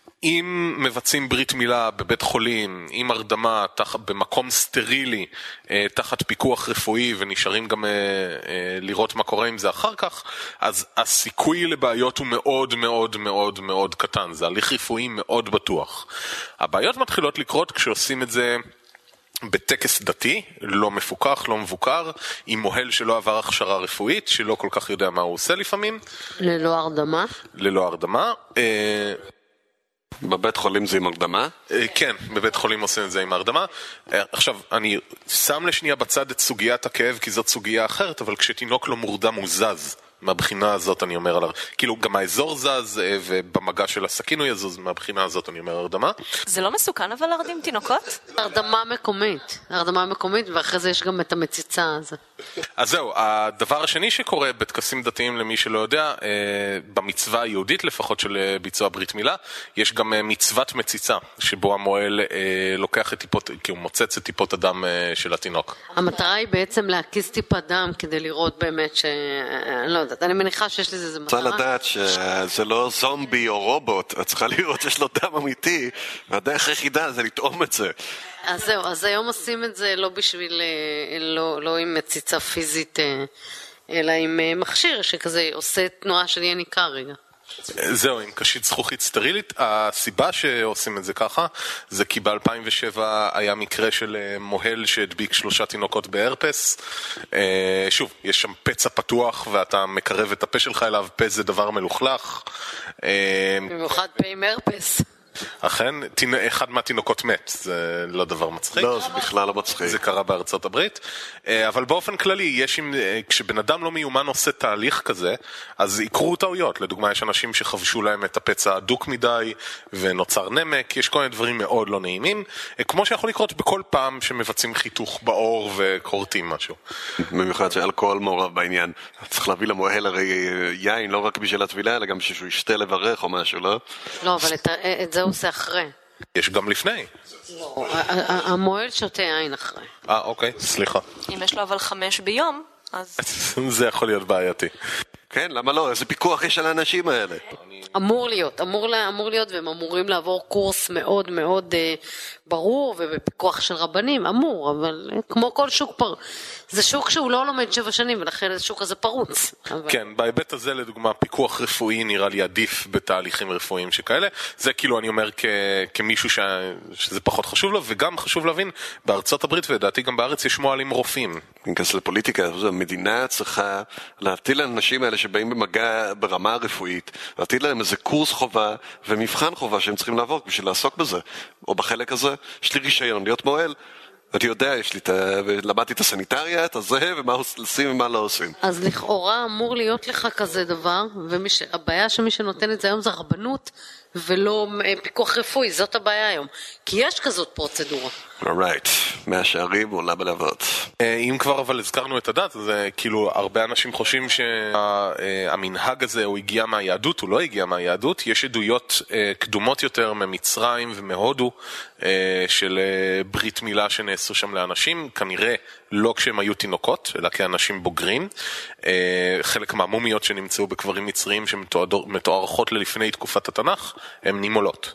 [SPEAKER 1] אם מבצעים ברית מילה בבית חולים, עם הרדמה, תח, במקום סטרילי, אה, תחת פיקוח רפואי, ונשארים גם אה, אה, לראות מה קורה עם זה אחר כך, אז הסיכוי לבעיות הוא מאוד מאוד מאוד מאוד קטן. זה הליך רפואי מאוד בטוח. הבעיות מתחילות לקרות כשעושים את זה בטקס דתי, לא מפוקח, לא מבוקר, עם מוהל שלא עבר הכשרה רפואית, שלא כל כך יודע מה הוא עושה לפעמים.
[SPEAKER 3] ללא הרדמה?
[SPEAKER 1] ללא הרדמה. אה,
[SPEAKER 2] בבית חולים זה עם הרדמה?
[SPEAKER 1] כן, בבית חולים עושים את זה עם הרדמה. עכשיו, אני שם לשנייה בצד את סוגיית הכאב, כי זאת סוגיה אחרת, אבל כשתינוק לא מורדם הוא זז. מהבחינה הזאת אני אומר, על... כאילו גם האזור זז, ובמגע של הסכין הוא יזוז, מהבחינה הזאת אני אומר הרדמה.
[SPEAKER 5] זה לא מסוכן אבל להרדים תינוקות?
[SPEAKER 3] הרדמה מקומית, הרדמה מקומית, ואחרי זה יש גם את המציצה הזה.
[SPEAKER 1] אז זהו, הדבר השני שקורה בטקסים דתיים למי שלא יודע, במצווה היהודית לפחות של ביצוע ברית מילה, יש גם מצוות מציצה, שבו המועל לוקח את טיפות, כי הוא מוצץ את טיפות הדם של התינוק.
[SPEAKER 3] המטרה היא בעצם להקיס טיפת דם כדי לראות באמת ש... אני לא יודעת, אני מניחה שיש לזה איזה מטרה.
[SPEAKER 2] רוצה לדעת שזה לא זומבי או רובוט, את צריכה לראות שיש לו דם אמיתי, והדרך היחידה זה לטעום את זה.
[SPEAKER 3] אז זהו, אז היום עושים את זה לא בשביל, לא, לא עם מציצה פיזית, אלא עם מכשיר שכזה עושה תנועה של יניקה רגע.
[SPEAKER 1] זהו, עם קשית זכוכית סטרילית. הסיבה שעושים את זה ככה זה כי ב-אלפיים ושבע היה מקרה של מוהל שהדביק שלושה תינוקות בהרפס. שוב, יש שם פצע פתוח ואתה מקרב את הפה שלך אליו, פה זה דבר מלוכלך.
[SPEAKER 3] במיוחד פה עם הרפס.
[SPEAKER 1] אכן, אחד מהתינוקות מת, זה לא דבר מצחיק.
[SPEAKER 2] לא, זה בכלל לא מצחיק.
[SPEAKER 1] זה קרה בארצות הברית. אבל באופן כללי, יש, כשבן אדם לא מיומן עושה תהליך כזה, אז יקרו טעויות. לדוגמה, יש אנשים שחבשו להם את הפצע הדוק מדי, ונוצר נמק, יש כל מיני דברים מאוד לא נעימים, כמו שיכול לקרות בכל פעם שמבצעים חיתוך בעור וקורטים משהו.
[SPEAKER 2] במיוחד שאלכוהול מעורב בעניין. צריך להביא למוהל הרי יין, לא רק בשביל התבילה, אלא גם שהוא ישתה לברך או משהו, לא?
[SPEAKER 3] לא, אבל את, את זה הוא עושה אחרי.
[SPEAKER 1] יש גם לפני.
[SPEAKER 3] לא, המועל שותה יין אחרי.
[SPEAKER 1] אה, אוקיי, סליחה.
[SPEAKER 5] אם יש לו אבל חמש ביום, אז...
[SPEAKER 1] זה יכול להיות בעייתי.
[SPEAKER 2] כן, למה לא? איזה פיקוח יש על האנשים האלה?
[SPEAKER 3] אמור להיות, אמור, אמור להיות, והם אמורים לעבור קורס מאוד מאוד אה, ברור, ובפיקוח של רבנים, אמור, אבל אה, כמו כל שוק פר... זה שוק שהוא לא לומד שבע שנים, ולכן השוק הזה פרוץ. אבל...
[SPEAKER 1] כן, בהיבט הזה, לדוגמה, פיקוח רפואי נראה לי עדיף בתהליכים רפואיים שכאלה. זה כאילו, אני אומר, כ... כמישהו ש... שזה פחות חשוב לו, וגם חשוב להבין, בארצות הברית, ודעתי גם בארץ, יש מועלים רופאים.
[SPEAKER 2] נכנס לפוליטיקה, המדינה צריכה להטיל לאנשים האלה שבאים במגע ברמה הרפואית, להטיל להם איזה קורס חובה ומבחן חובה שהם צריכים לעבור בשביל לעסוק בזה. או בחלק הזה, יש לי רישיון להיות מועל, ואתה יודע, יש לי, למדתי את הסניטריה, את הזה, ומה עושים ומה לא עושים.
[SPEAKER 3] אז לכאורה אמור להיות לך כזה דבר, והבעיה שמי שנותן את זה היום זה רבנות, ולא פיקוח רפואי, זאת הבעיה היום. כי יש כזאת פרוצדורה.
[SPEAKER 2] Alright, מהשערים עולה בלבות.
[SPEAKER 1] אם כבר אבל הזכרנו את הדת, אז כאילו הרבה אנשים חושבים שהמנהג הזה הוא הגיע מהיהדות, הוא לא הגיע מהיהדות. יש עדויות קדומות יותר ממצרים ומהודו של ברית מילה שנעשו שם לאנשים, כנראה לא כשהם היו תינוקות, אלא כאנשים בוגרים. חלק מהמומיות שנמצאו בקברים מצריים שמתוארכות ללפני תקופת התנ"ך, הן נימולות.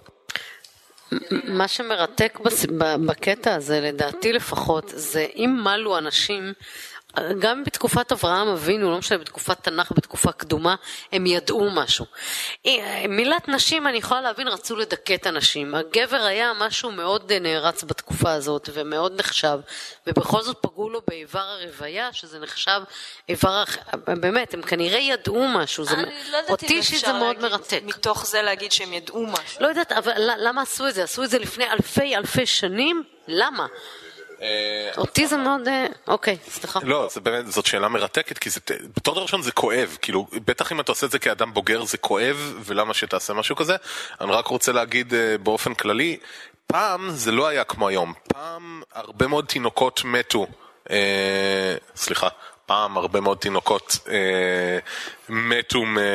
[SPEAKER 3] מה שמרתק בקטע הזה, לדעתי לפחות, זה אם מלו אנשים גם בתקופת אברהם אבינו, לא משנה, בתקופת תנ"ך, בתקופה קדומה, הם ידעו משהו. מילת נשים, אני יכולה להבין, רצו לדכא את הנשים. הגבר היה משהו מאוד נערץ בתקופה הזאת, ומאוד נחשב, ובכל זאת פגעו לו באיבר הרוויה, שזה נחשב איבר, באמת, הם כנראה ידעו משהו. זה...
[SPEAKER 5] לא
[SPEAKER 3] אותי שזה מאוד מרתק.
[SPEAKER 5] מתוך זה להגיד שהם ידעו משהו.
[SPEAKER 3] לא יודעת, אבל למה עשו את זה? עשו את זה לפני אלפי אלפי שנים? למה? אותי זה מאוד, אוקיי, סליחה.
[SPEAKER 1] לא, זה באמת, זאת שאלה מרתקת, כי בתור דבר ראשון זה כואב, כאילו, בטח אם אתה עושה את זה כאדם בוגר זה כואב, ולמה שתעשה משהו כזה, אני רק רוצה להגיד באופן כללי, פעם זה לא היה כמו היום, פעם הרבה מאוד תינוקות מתו, סליחה, פעם הרבה מאוד תינוקות מתו מ...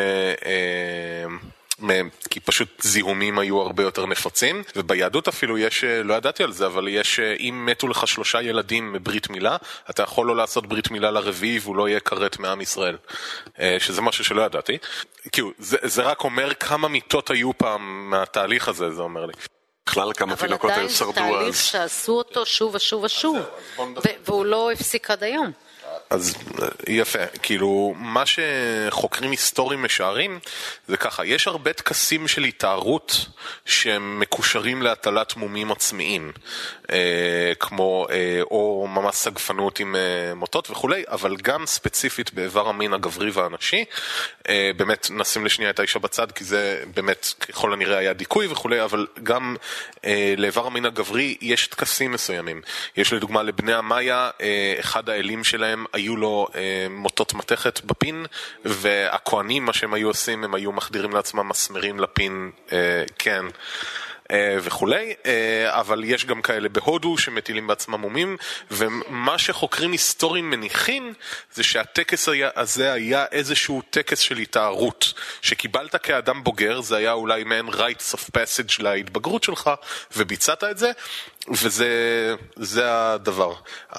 [SPEAKER 1] כי פשוט זיהומים היו הרבה יותר נפוצים, וביהדות אפילו יש, לא ידעתי על זה, אבל יש, אם מתו לך שלושה ילדים מברית מילה, אתה יכול לא לעשות ברית מילה לרביעי, והוא לא יהיה כרת מעם ישראל, שזה משהו שלא ידעתי. כאילו, זה, זה רק אומר כמה מיטות היו פעם מהתהליך הזה, זה אומר לי.
[SPEAKER 2] בכלל כמה תינוקות היו שרדו אז.
[SPEAKER 3] אבל עדיין זה תהליך שעשו אותו שוב ושוב ושוב, והוא לא הפסיק עד היום.
[SPEAKER 1] אז יפה, כאילו מה שחוקרים היסטוריים משערים זה ככה, יש הרבה תקסים של התארות שהם מקושרים להטלת מומים עצמיים, אה, כמו אה, או ממש סגפנות עם אה, מוטות וכולי, אבל גם ספציפית באיבר המין הגברי והנשי, אה, באמת נשים לשנייה את האישה בצד, כי זה באמת ככל הנראה היה דיכוי וכולי, אבל גם אה, לאיבר המין הגברי יש תקסים מסוימים. יש לדוגמה לבני המאיה, אה, אחד האלים שלהם היו לו אה, מוטות מתכת בפין, והכהנים, מה שהם היו עושים, הם היו מחדירים לעצמם מסמרים לפין, אה, כן, אה, וכולי, אה, אבל יש גם כאלה בהודו שמטילים בעצמם מומים, ומה שחוקרים היסטוריים מניחים, זה שהטקס היה, הזה היה איזשהו טקס של התארות, שקיבלת כאדם בוגר, זה היה אולי מעין rites of passage להתבגרות שלך, וביצעת את זה, וזה זה הדבר.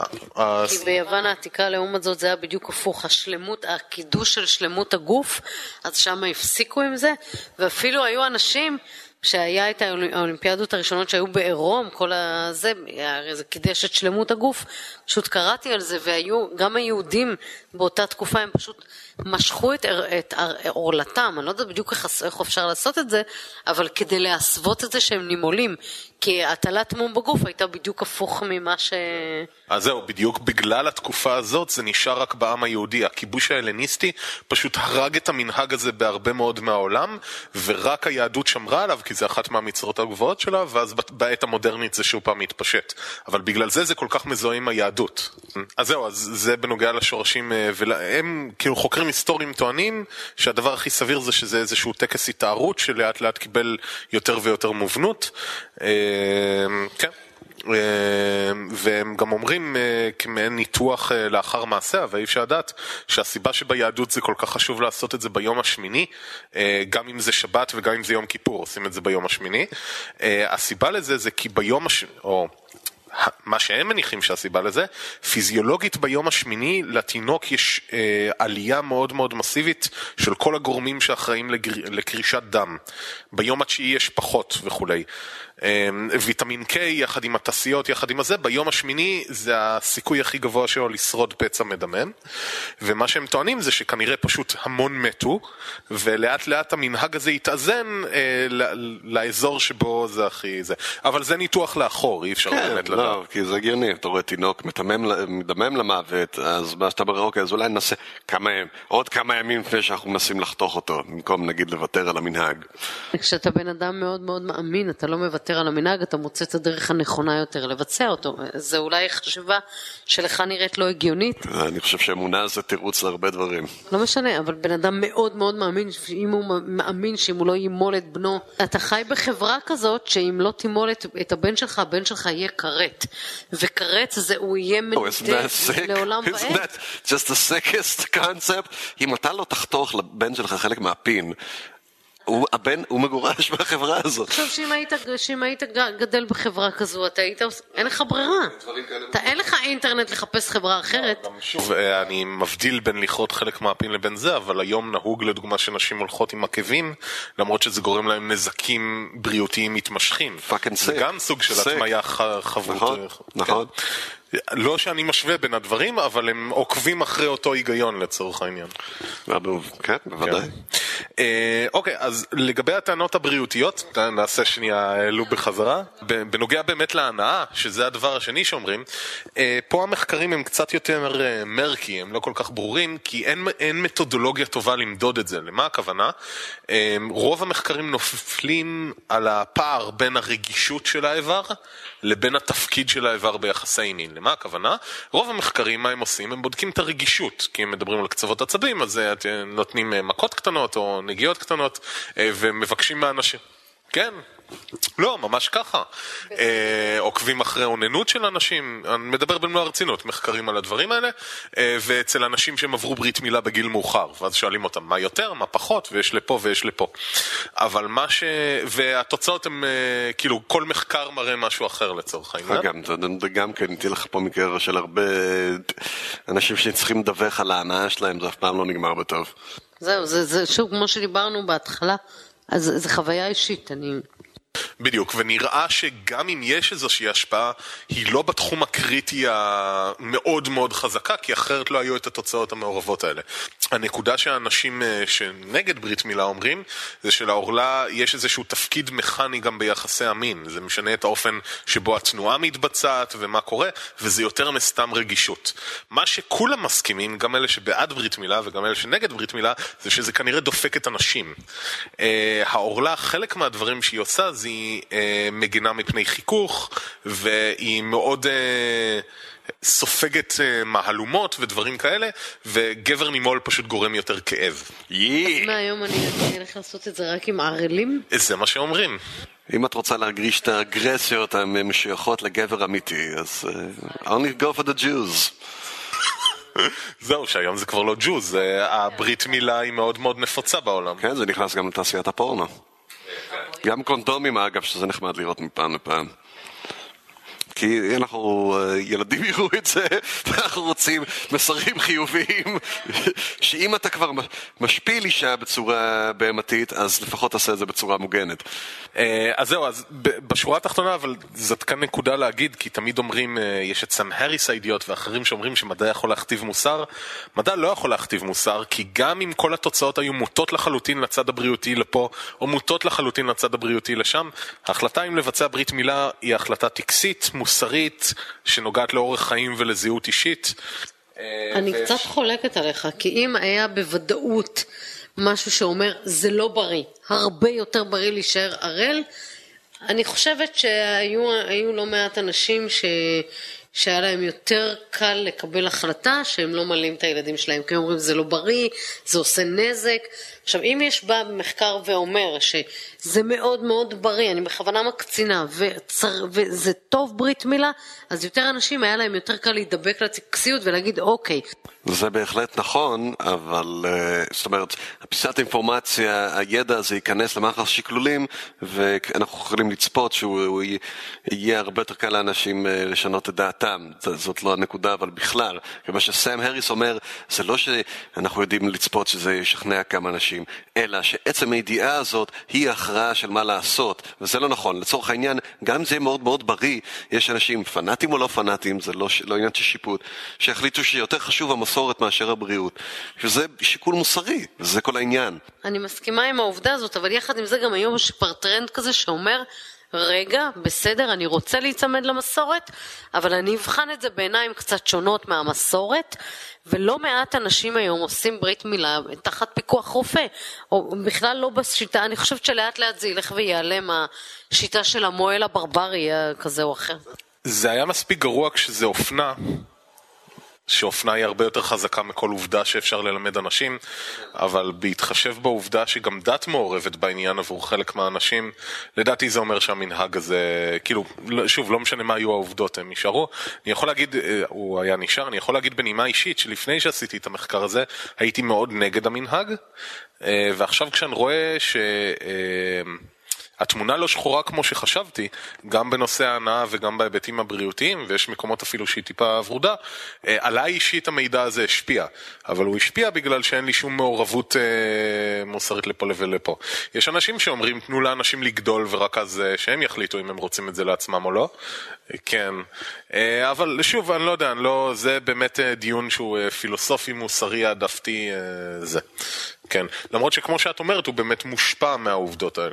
[SPEAKER 3] כי ביוון העתיקה לעומת זאת זה היה בדיוק הפוך, השלמות, הקידוש של שלמות הגוף, אז שם הפסיקו עם זה, ואפילו היו אנשים שהיה את האולימפיאדות הראשונות שהיו בעירום, כל הזה, זה קידש את שלמות הגוף, פשוט קראתי על זה, והיו גם היהודים באותה תקופה, הם פשוט משכו את, את עורלתם, אני לא יודעת בדיוק איך, איך אפשר לעשות את זה, אבל כדי להסוות את זה שהם נימולים, כי הטלת מום בגוף הייתה בדיוק הפוך ממה ש...
[SPEAKER 1] אז זהו, בדיוק בגלל התקופה הזאת זה נשאר רק בעם היהודי. הכיבוש ההלניסטי פשוט הרג את המנהג הזה בהרבה מאוד מהעולם, ורק היהדות שמרה עליו, כי זה אחת מהמצרות הגבוהות שלה, ואז בעת המודרנית זה שוב פעם מתפשט. אבל בגלל זה זה כל כך מזוהה עם היהדות. אז זהו, אז זה בנוגע לשורשים, והם כאילו חוקרים היסטוריים טוענים שהדבר הכי סביר זה שזה איזשהו טקס התארות שלאט לאט קיבל יותר ויותר מובנות. כן. והם גם אומרים כמעין ניתוח לאחר מעשה, אבל אי אפשר לדעת שהסיבה שביהדות זה כל כך חשוב לעשות את זה ביום השמיני, גם אם זה שבת וגם אם זה יום כיפור, עושים את זה ביום השמיני. הסיבה לזה זה כי ביום השמיני, או מה שהם מניחים שהסיבה לזה, פיזיולוגית ביום השמיני לתינוק יש אה, עלייה מאוד מאוד מסיבית של כל הגורמים שאחראים לגר... לקרישת דם. ביום התשיעי יש פחות וכולי. אה, ויטמין K יחד עם התעשיות יחד עם הזה, ביום השמיני זה הסיכוי הכי גבוה שלו לשרוד פצע מדמם, ומה שהם טוענים זה שכנראה פשוט המון מתו, ולאט לאט המנהג הזה יתאזן אה, ל- לאזור שבו זה הכי זה. אבל זה ניתוח לאחור, אי אפשר
[SPEAKER 2] כן,
[SPEAKER 1] באמת
[SPEAKER 2] לא,
[SPEAKER 1] לדעת.
[SPEAKER 2] כי זה הגיוני, אתה רואה תינוק מתמם, מדמם למוות, אז מה שאתה אומר, אוקיי, אז אולי ננסה כמה, עוד כמה ימים לפני שאנחנו מנסים לחתוך אותו, במקום נגיד לוותר על המנהג.
[SPEAKER 3] כשאתה בן אדם מאוד מאוד מאמין, אתה לא מוותר על המנהג, אתה מוצא את הדרך הנכונה יותר לבצע אותו. זה אולי חשיבה שלך נראית לא הגיונית.
[SPEAKER 2] אני חושב שאמונה זה תירוץ להרבה דברים.
[SPEAKER 3] לא משנה, אבל בן אדם מאוד מאוד מאמין, אם הוא מאמין שאם הוא לא ימול את בנו, אתה חי בחברה כזאת שאם לא תימול את, את הבן שלך, הבן שלך יהיה כרת. וכרת זה הוא יהיה מנודה לעולם ועד.
[SPEAKER 2] Isn't that just the sickest concept? אם אתה לא תחתוך לבן שלך חלק מהפין, הוא, הבן, הוא מגורש מהחברה הזאת.
[SPEAKER 3] עכשיו שאם היית, שאם היית גדל בחברה כזו, אתה היית, אין לך ברירה. אתה, אין לך אינטרנט לחפש חברה אחרת.
[SPEAKER 1] שוב, אני מבדיל בין לכרות חלק מהפין לבין זה, אבל היום נהוג לדוגמה שנשים הולכות עם עקבים, למרות שזה גורם להם נזקים בריאותיים מתמשכים.
[SPEAKER 2] Fucking sick.
[SPEAKER 1] זה גם סוג של התמיה חבות.
[SPEAKER 2] נכון, נכון.
[SPEAKER 1] לא שאני משווה בין הדברים, אבל הם עוקבים אחרי אותו היגיון לצורך העניין.
[SPEAKER 2] כן, בוודאי.
[SPEAKER 1] אוקיי, אז לגבי הטענות הבריאותיות, נעשה שנייה אלו בחזרה. בנוגע באמת להנאה, שזה הדבר השני שאומרים, פה המחקרים הם קצת יותר מרקי, הם לא כל כך ברורים, כי אין, אין מתודולוגיה טובה למדוד את זה. למה הכוונה? רוב המחקרים נופלים על הפער בין הרגישות של האיבר לבין התפקיד של האיבר ביחסי מין. למה הכוונה? רוב המחקרים, מה הם עושים? הם בודקים את הרגישות, כי הם מדברים על קצוות עצבים, אז נותנים מכות קטנות או נגיעות קטנות, ומבקשים מהאנשים. כן, לא, ממש ככה. עוקבים אחרי עוננות של אנשים, אני מדבר במלוא הרצינות, מחקרים על הדברים האלה, ואצל אנשים שהם עברו ברית מילה בגיל מאוחר, ואז שואלים אותם מה יותר, מה פחות, ויש לפה ויש לפה. אבל מה ש... והתוצאות הם, כאילו, כל מחקר מראה משהו אחר לצורך העניין.
[SPEAKER 2] גם, זה גם כן, ניתן לך פה מקרה של הרבה אנשים שצריכים לדווח על ההנאה שלהם, זה אף פעם לא נגמר בטוב.
[SPEAKER 3] זהו, זה, זה שוב, כמו שדיברנו בהתחלה, אז זה חוויה אישית, אני...
[SPEAKER 1] בדיוק, ונראה שגם אם יש איזושהי השפעה, היא לא בתחום הקריטי המאוד מאוד חזקה, כי אחרת לא היו את התוצאות המעורבות האלה. הנקודה שהאנשים שנגד ברית מילה אומרים, זה שלעורלה יש איזשהו תפקיד מכני גם ביחסי המין. זה משנה את האופן שבו התנועה מתבצעת ומה קורה, וזה יותר מסתם רגישות. מה שכולם מסכימים, גם אלה שבעד ברית מילה וגם אלה שנגד ברית מילה, זה שזה כנראה דופק את הנשים. העורלה, חלק מהדברים שהיא עושה, זה היא אה, מגינה מפני חיכוך, והיא מאוד אה, סופגת אה, מהלומות ודברים כאלה, וגבר נימול פשוט גורם יותר כאב.
[SPEAKER 3] אז מהיום אני אלך לעשות את זה רק עם ערלים?
[SPEAKER 1] זה מה שאומרים.
[SPEAKER 2] אם את רוצה להרגיש את האגרסיות המשויכות לגבר אמיתי, אז uh, only go for the Jews.
[SPEAKER 1] זהו, שהיום זה כבר לא ג'וז, הברית מילה היא מאוד מאוד נפוצה בעולם.
[SPEAKER 2] כן, זה נכנס גם לתעשיית הפורנו. גם קונדומים, אגב, שזה נחמד לראות מפעם לפעם. כי אנחנו, ילדים יראו את זה, ואנחנו רוצים מסרים חיוביים, שאם אתה כבר משפיל אישה בצורה בהמתית, אז לפחות תעשה את זה בצורה מוגנת.
[SPEAKER 1] אז זהו, אז בשורה התחתונה, אבל זאת כאן נקודה להגיד, כי תמיד אומרים, יש את סם הריס הידיעות ואחרים שאומרים שמדע יכול להכתיב מוסר. מדע לא יכול להכתיב מוסר, כי גם אם כל התוצאות היו מוטות לחלוטין לצד הבריאותי לפה, או מוטות לחלוטין לצד הבריאותי לשם, ההחלטה אם לבצע ברית מילה היא החלטה טקסית, מוסרית, שנוגעת לאורך חיים ולזהות אישית.
[SPEAKER 3] אני קצת חולקת עליך, כי אם היה בוודאות משהו שאומר זה לא בריא, הרבה יותר בריא להישאר ערל, אני חושבת שהיו היו לא מעט אנשים ש... שהיה להם יותר קל לקבל החלטה שהם לא מלאים את הילדים שלהם, כי הם אומרים זה לא בריא, זה עושה נזק. עכשיו אם יש בה מחקר ואומר שזה מאוד מאוד בריא, אני בכוונה מקצינה וצר... וזה טוב ברית מילה, אז יותר אנשים היה להם יותר קל להידבק לטקסיות ולהגיד אוקיי.
[SPEAKER 2] זה בהחלט נכון, אבל זאת אומרת, פיסת אינפורמציה, הידע הזה ייכנס למערכת השקלולים, ואנחנו יכולים לצפות שהוא יהיה הרבה יותר קל לאנשים לשנות את דעתם. זאת לא הנקודה, אבל בכלל, כמו שסם הריס אומר, זה לא שאנחנו יודעים לצפות שזה ישכנע כמה אנשים, אלא שעצם הידיעה הזאת היא הכרעה של מה לעשות, וזה לא נכון. לצורך העניין, גם זה מאוד מאוד בריא, יש אנשים פנאטים או לא פנאטים, זה לא, לא עניין של שיפוט, שהחליטו שיותר חשוב המסורת מאשר הבריאות, שזה שיקול מוסרי, זה כל העניין.
[SPEAKER 3] אני מסכימה עם העובדה הזאת, אבל יחד עם זה גם היום יש פרטרנד כזה שאומר, רגע, בסדר, אני רוצה להיצמד למסורת, אבל אני אבחן את זה בעיניים קצת שונות מהמסורת, ולא מעט אנשים היום עושים ברית מילה תחת פיקוח רופא, או בכלל לא בשיטה, אני חושבת שלאט לאט זה ילך ויעלם השיטה של המועל הברברי כזה או אחר.
[SPEAKER 1] זה היה מספיק גרוע כשזה אופנה, שאופנה היא הרבה יותר חזקה מכל עובדה שאפשר ללמד אנשים, אבל בהתחשב בעובדה שגם דת מעורבת בעניין עבור חלק מהאנשים, לדעתי זה אומר שהמנהג הזה, כאילו, שוב, לא משנה מה היו העובדות, הם נשארו. אני יכול להגיד, הוא היה נשאר, אני יכול להגיד בנימה אישית, שלפני שעשיתי את המחקר הזה, הייתי מאוד נגד המנהג, ועכשיו כשאני רואה ש... התמונה לא שחורה כמו שחשבתי, גם בנושא ההנאה וגם בהיבטים הבריאותיים, ויש מקומות אפילו שהיא טיפה ורודה. עליי אישית המידע הזה השפיע, אבל הוא השפיע בגלל שאין לי שום מעורבות מוסרית לפה ולפה. יש אנשים שאומרים, תנו לאנשים לגדול ורק אז שהם יחליטו אם הם רוצים את זה לעצמם או לא. כן, אבל שוב, אני לא יודע, אני לא, זה באמת דיון שהוא פילוסופי, מוסרי, העדפתי, זה. כן, למרות שכמו שאת אומרת, הוא באמת מושפע מהעובדות האלה.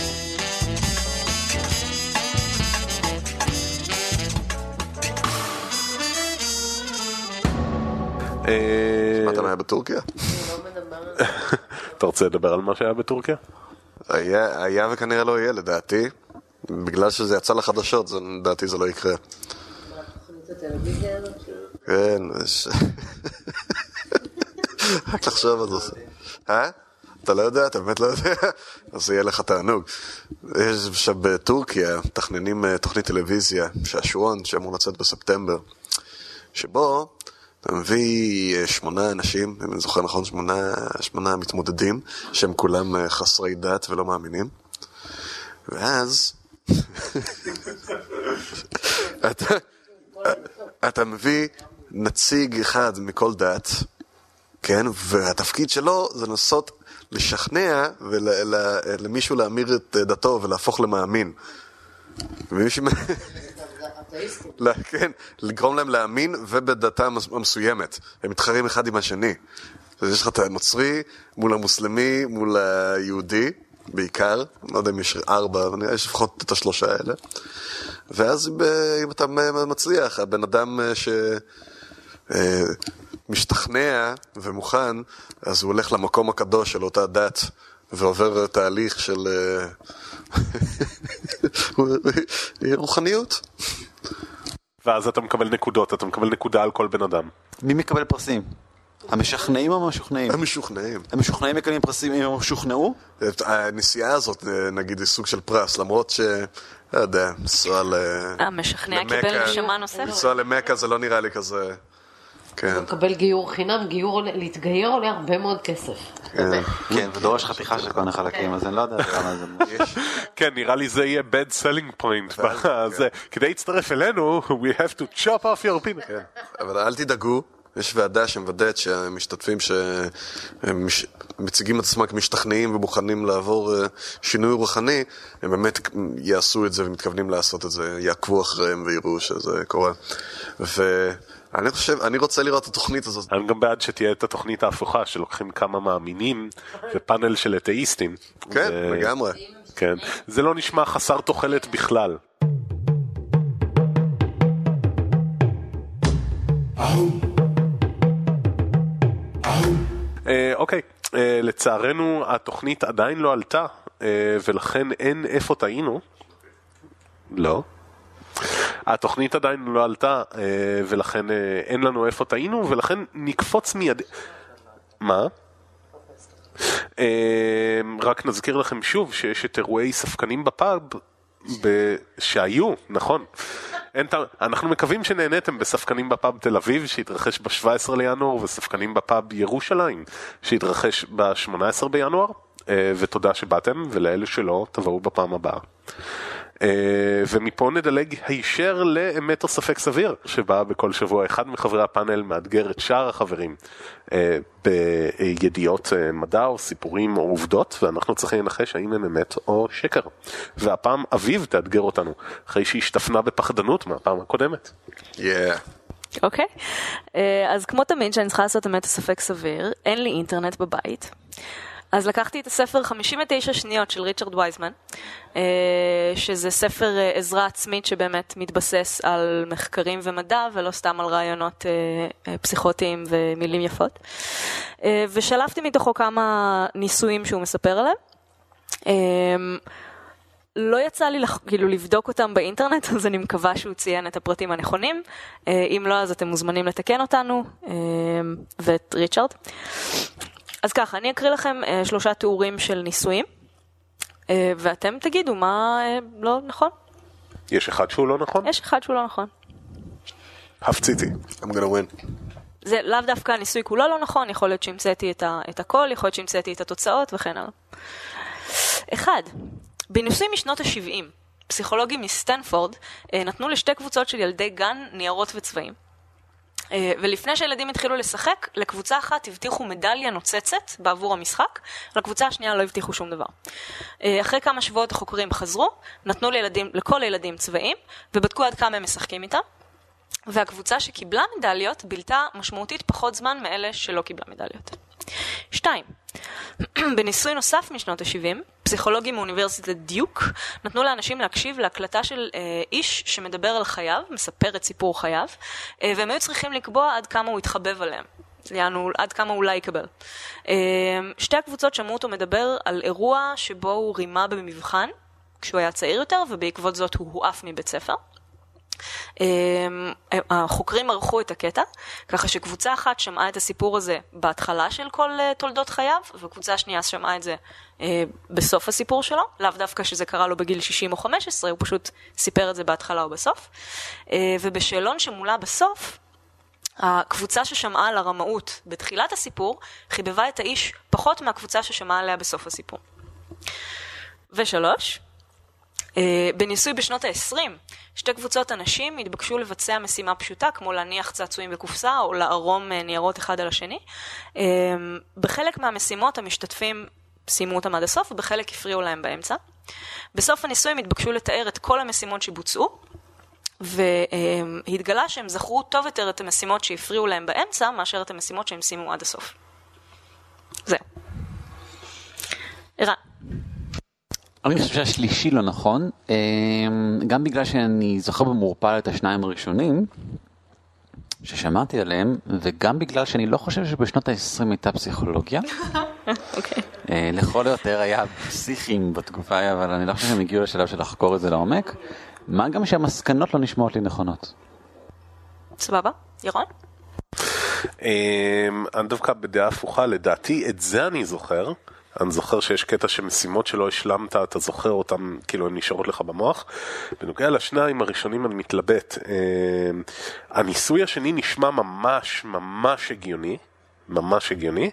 [SPEAKER 2] שמעת מה היה בטורקיה?
[SPEAKER 1] אתה רוצה לדבר על מה שהיה בטורקיה?
[SPEAKER 2] היה וכנראה לא יהיה לדעתי, בגלל שזה יצא לחדשות, לדעתי זה לא יקרה.
[SPEAKER 3] תוכנית הטלוויזיה הזאת?
[SPEAKER 2] כן, רק לחשוב על זה. אה? אתה לא יודע? אתה באמת לא יודע? אז יהיה לך תענוג. יש עכשיו בטורקיה תכננים תוכנית טלוויזיה, שעשועון, שאמור לצאת בספטמבר, שבו אתה מביא שמונה אנשים, אם אני זוכר נכון, שמונה, שמונה מתמודדים, שהם כולם חסרי דת ולא מאמינים. ואז אתה, אתה מביא נציג אחד מכל דת, כן? והתפקיד שלו זה לנסות לשכנע ולמישהו להמיר את דתו ולהפוך למאמין. ומישהו... כן, לגרום להם להאמין ובדתה המסוימת. הם מתחרים אחד עם השני. אז יש לך את הנוצרי מול המוסלמי, מול היהודי, בעיקר. לא יודע אם יש ארבע, אבל יש לפחות את השלושה האלה. ואז אם אתה מצליח, הבן אדם שמשתכנע ומוכן, אז הוא הולך למקום הקדוש של אותה דת, ועובר תהליך של רוחניות.
[SPEAKER 1] ואז אתה מקבל נקודות, אתה מקבל נקודה על כל בן אדם.
[SPEAKER 4] מי מקבל פרסים? המשכנעים או המשוכנעים?
[SPEAKER 2] המשוכנעים.
[SPEAKER 4] המשוכנעים מקבלים פרסים אם הם שוכנעו?
[SPEAKER 2] הנסיעה הזאת, נגיד, היא סוג של פרס, למרות ש... לא יודע, לנסוע ל...
[SPEAKER 5] המשכנע קיבל נשמה נוספת.
[SPEAKER 2] לנסוע למקה זה לא נראה לי כזה... כן.
[SPEAKER 3] לקבל גיור חינם, גיור, להתגייר עולה הרבה מאוד כסף.
[SPEAKER 4] כן, ודורש חתיכה של כל מיני חלקים, אז אני לא יודע כמה זה...
[SPEAKER 1] כן, נראה לי זה יהיה bad selling point. כדי להצטרף אלינו, we have to chop off your penis.
[SPEAKER 2] אבל אל תדאגו, יש ועדה שמוודאת שהמשתתפים שמציגים את עצמם כמשתכנעים ומוכנים לעבור שינוי רוחני, הם באמת יעשו את זה ומתכוונים לעשות את זה, יעקבו אחריהם ויראו שזה קורה. ו... אני חושב, אני רוצה לראות את התוכנית הזאת.
[SPEAKER 1] אני גם בעד שתהיה את התוכנית ההפוכה, שלוקחים כמה מאמינים ופאנל של אתאיסטים.
[SPEAKER 2] כן, לגמרי.
[SPEAKER 1] כן, זה לא נשמע חסר תוחלת בכלל. אוקיי, לצערנו התוכנית עדיין לא עלתה, ולכן אין איפה טעינו. לא. התוכנית עדיין לא עלתה, ולכן אין לנו איפה טעינו, ולכן נקפוץ מיד... מה? רק נזכיר לכם שוב שיש את אירועי ספקנים בפאב שהיו, נכון. אנחנו מקווים שנהנתם בספקנים בפאב תל אביב שהתרחש ב-שבעה עשר לינואר, וספקנים בפאב ירושלים שהתרחש ב-שמונה עשר בינואר, ותודה שבאתם, ולאלה שלא תבואו בפעם הבאה. ומפה נדלג הישר לאמת או ספק סביר, שבה בכל שבוע אחד מחברי הפאנל מאתגר את שאר החברים בידיעות מדע או סיפורים או עובדות, ואנחנו צריכים לנחש האם הם אמת או שקר. והפעם אביב תאתגר אותנו, אחרי שהיא השתפנה בפחדנות מהפעם הקודמת.
[SPEAKER 2] Yeah.
[SPEAKER 5] אוקיי, אז כמו תמיד שאני צריכה לעשות אמת או ספק סביר, אין לי אינטרנט בבית, אז לקחתי את הספר חמישים ותשע שניות של ריצ'רד וייזמן, שזה ספר עזרה עצמית שבאמת מתבסס על מחקרים ומדע, ולא סתם על רעיונות פסיכוטיים ומילים יפות. ושלפתי מתוכו כמה ניסויים שהוא מספר עליהם. לא יצא לי כאילו לבדוק אותם באינטרנט, אז אני מקווה שהוא ציין את הפרטים הנכונים. אם לא, אז אתם מוזמנים לתקן אותנו ואת ריצ'רד. אז ככה, אני אקריא לכם אה, שלושה תיאורים של ניסויים, אה, ואתם תגידו מה אה, לא נכון.
[SPEAKER 1] יש אחד שהוא לא נכון?
[SPEAKER 5] יש אחד שהוא לא נכון.
[SPEAKER 1] הפציתי.
[SPEAKER 2] I'm gonna win.
[SPEAKER 5] זה לאו דווקא הניסוי כולו לא נכון, יכול להיות שהמצאתי את, ה, את הכל, יכול להיות שהמצאתי את התוצאות וכן הלאה. אחד, בניסוי משנות ה-שבעים, פסיכולוגים מסטנפורד נתנו לשתי קבוצות של ילדי גן ניירות וצבעים. ולפני שהילדים התחילו לשחק, לקבוצה אחת הבטיחו מדליה נוצצת בעבור המשחק, לקבוצה השנייה לא הבטיחו שום דבר. אחרי כמה שבועות החוקרים חזרו, נתנו לילדים, לכל הילדים צבעים, ובדקו עד כמה הם משחקים איתם, והקבוצה שקיבלה מדליות בילתה משמעותית פחות זמן מאלה שלא קיבלה מדליות. שתיים, בניסוי נוסף משנות ה-שבעים, פסיכולוגים מאוניברסיטת דיוק נתנו לאנשים להקשיב להקלטה של אה, איש שמדבר על חייו, מספר את סיפור חייו, אה, והם היו צריכים לקבוע עד כמה הוא התחבב עליהם, יענו, עד כמה הוא לייקבל. אה, שתי הקבוצות שמעו אותו מדבר על אירוע שבו הוא רימה במבחן, כשהוא היה צעיר יותר, ובעקבות זאת הוא הועף מבית ספר. החוקרים ערכו את הקטע, ככה שקבוצה אחת שמעה את הסיפור הזה בהתחלה של כל תולדות חייו, וקבוצה שנייה שמעה את זה בסוף הסיפור שלו, לאו דווקא שזה קרה לו בגיל שישים או חמש עשרה, הוא פשוט סיפר את זה בהתחלה או בסוף. ובשאלון שמולה בסוף, הקבוצה ששמעה על הרמאות בתחילת הסיפור, חיבבה את האיש פחות מהקבוצה ששמעה עליה בסוף הסיפור. ושלוש, בניסוי בשנות ה-עשרים, שתי קבוצות אנשים התבקשו לבצע משימה פשוטה, כמו להניח צעצועים בקופסה או לערום ניירות אחד על השני. בחלק מהמשימות המשתתפים סיימו אותם עד הסוף, ובחלק הפריעו להם באמצע. בסוף הניסוי הם התבקשו לתאר את כל המשימות שבוצעו, והתגלה שהם זכרו טוב יותר את המשימות שהפריעו להם באמצע, מאשר את המשימות שהם סיימו עד הסוף. זהו. ערן.
[SPEAKER 6] אני חושב שהשלישי לא נכון, גם בגלל שאני זוכר במורפל את השניים הראשונים ששמעתי עליהם, וגם בגלל שאני לא חושב שבשנות ה-עשרים הייתה פסיכולוגיה.
[SPEAKER 5] אוקיי.
[SPEAKER 6] לכל יותר היה פסיכים בתקופה, אבל אני לא חושב שהם הגיעו לשלב של לחקור את זה לעומק. מה גם שהמסקנות לא נשמעות לי נכונות.
[SPEAKER 5] סבבה, ירון?
[SPEAKER 1] אני דווקא בדעה הפוכה, לדעתי את זה אני זוכר. אני זוכר שיש קטע שמשימות שלא השלמת, אתה זוכר אותם, כאילו הן נשארות לך במוח. בנוגע לשניים הראשונים אני מתלבט. הניסוי השני נשמע ממש ממש הגיוני, ממש הגיוני.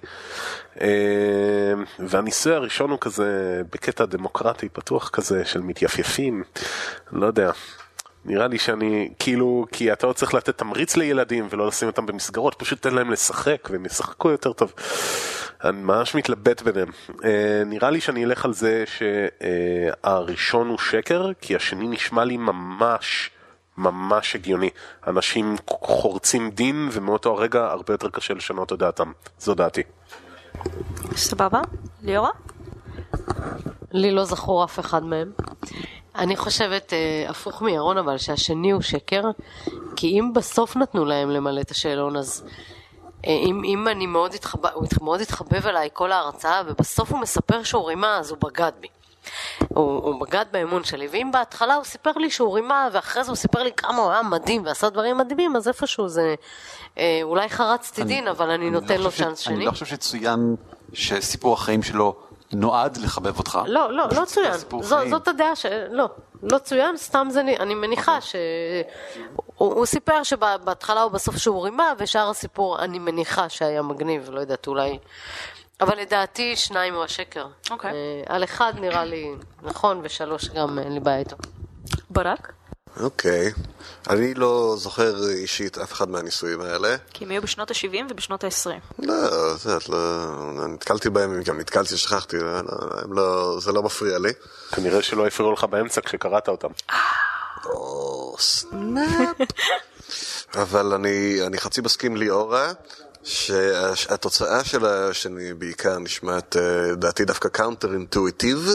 [SPEAKER 1] והניסוי הראשון הוא כזה בקטע דמוקרטי פתוח כזה של מתייפייפים, לא יודע. נראה לי שאני, כאילו, כי אתה עוד צריך לתת תמריץ לילדים ולא לשים אותם במסגרות, פשוט תן להם לשחק והם ישחקו יותר טוב. אני ממש מתלבט ביניהם. נראה לי שאני אלך על זה שהראשון הוא שקר, כי השני נשמע לי ממש, ממש הגיוני. אנשים חורצים דין, ומאותו הרגע הרבה יותר קשה לשנות את דעתם. זו דעתי.
[SPEAKER 5] סבבה. ליאורה?
[SPEAKER 3] לי לא זכור אף אחד מהם. אני חושבת אה, הפוך מירון, אבל שהשני הוא שקר, כי אם בסוף נתנו להם למלא את השאלון, אז אה, אם, אם אני מאוד התחבב, הוא מאוד התחבב עליי כל ההרצאה, ובסוף הוא מספר שהוא רימה, אז הוא בגד בי. הוא, הוא בגד באמון שלי, ואם בהתחלה הוא סיפר לי שהוא רימה, ואחרי זה הוא סיפר לי כמה הוא היה מדהים, ועשה דברים מדהימים, אז איפשהו זה, אה, אולי חרצתי דין, אבל אני נותן לו צ'אנס שני.
[SPEAKER 4] אני לא חושב שצוין שסיפור החיים שלו נועד לחבב אותך.
[SPEAKER 3] לא, לא, לא צוין. זו, זאת הדעה ש... לא, לא צוין, סתם זה... אני מניחה ש... הוא, הוא סיפר שבהתחלה הוא בסוף שהוא רימה, ושאר הסיפור אני מניחה שהיה מגניב, לא יודעת, אולי... אבל לדעתי שניים הוא השקר.
[SPEAKER 5] אוקיי.
[SPEAKER 3] על אחד נראה לי נכון, ושלוש גם אין לי בעיה איתו.
[SPEAKER 5] ברק?
[SPEAKER 2] אוקיי. אני לא זוכר אישית אף אחד מהניסויים האלה.
[SPEAKER 5] כי הם היו בשנות ה-שבעים ובשנות ה-עשרים.
[SPEAKER 2] לא, זה, לא, נתקלתי בהם, גם נתקלתי, שכחתי, לא, זה לא מפריע לי.
[SPEAKER 1] כנראה שלא הפריעו לך באמצע כשקראת אותם.
[SPEAKER 2] או, סנאפ. אבל אני, אני חצי מסכים ליאורה, שהתוצאה שלה, שאני בעיקר נשמעת, דעתי דווקא קאונטר אינטואיטיב,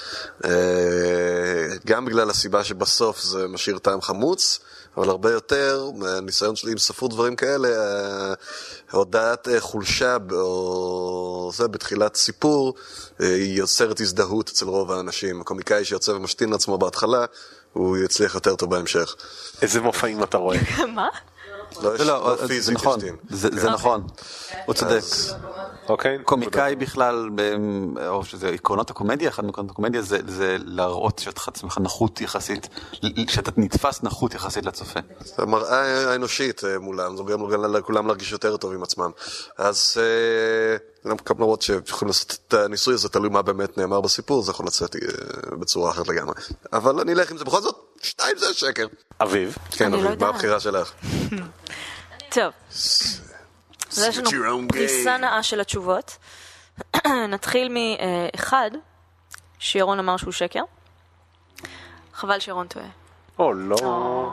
[SPEAKER 2] גם בגלל הסיבה שבסוף זה משאיר טעם חמוץ, אבל הרבה יותר, מהניסיון שלי עם ספרות דברים כאלה, הודעת חולשה או זה בתחילת סיפור, היא יוצרת הזדהות אצל רוב האנשים. הקומיקאי שיוצא ומשתין לעצמו בהתחלה, הוא יצליח יותר טוב בהמשך.
[SPEAKER 1] איזה מופעים אתה רואה?
[SPEAKER 5] מה?
[SPEAKER 2] לא, זה נכון,
[SPEAKER 4] זה נכון, הוא צודק.
[SPEAKER 1] אוקיי.
[SPEAKER 4] קומיקאי בכלל, או שזה עקרונות הקומדיה, אחד מעקרונות הקומדיה זה להראות שאתה עצמך נחות יחסית, שאתה נתפס נחות יחסית לצופה.
[SPEAKER 2] זה מראה האנושית מולם, זה גם לכולם להרגיש יותר טוב עם עצמם. אז למרות שיכולים לעשות את הניסוי הזה, תלוי מה באמת נאמר בסיפור, זה יכול לצאת בצורה אחרת לגמרי. אבל אני אלך עם זה בכל זאת, שתיים זה שקר.
[SPEAKER 1] אביב.
[SPEAKER 2] כן, אביב, מה הבחירה שלך?
[SPEAKER 5] טוב. אז יש לנו פריסה נאה של התשובות. נתחיל מאחד, שירון אמר שהוא שקר. חבל שירון טועה.
[SPEAKER 1] או, לא.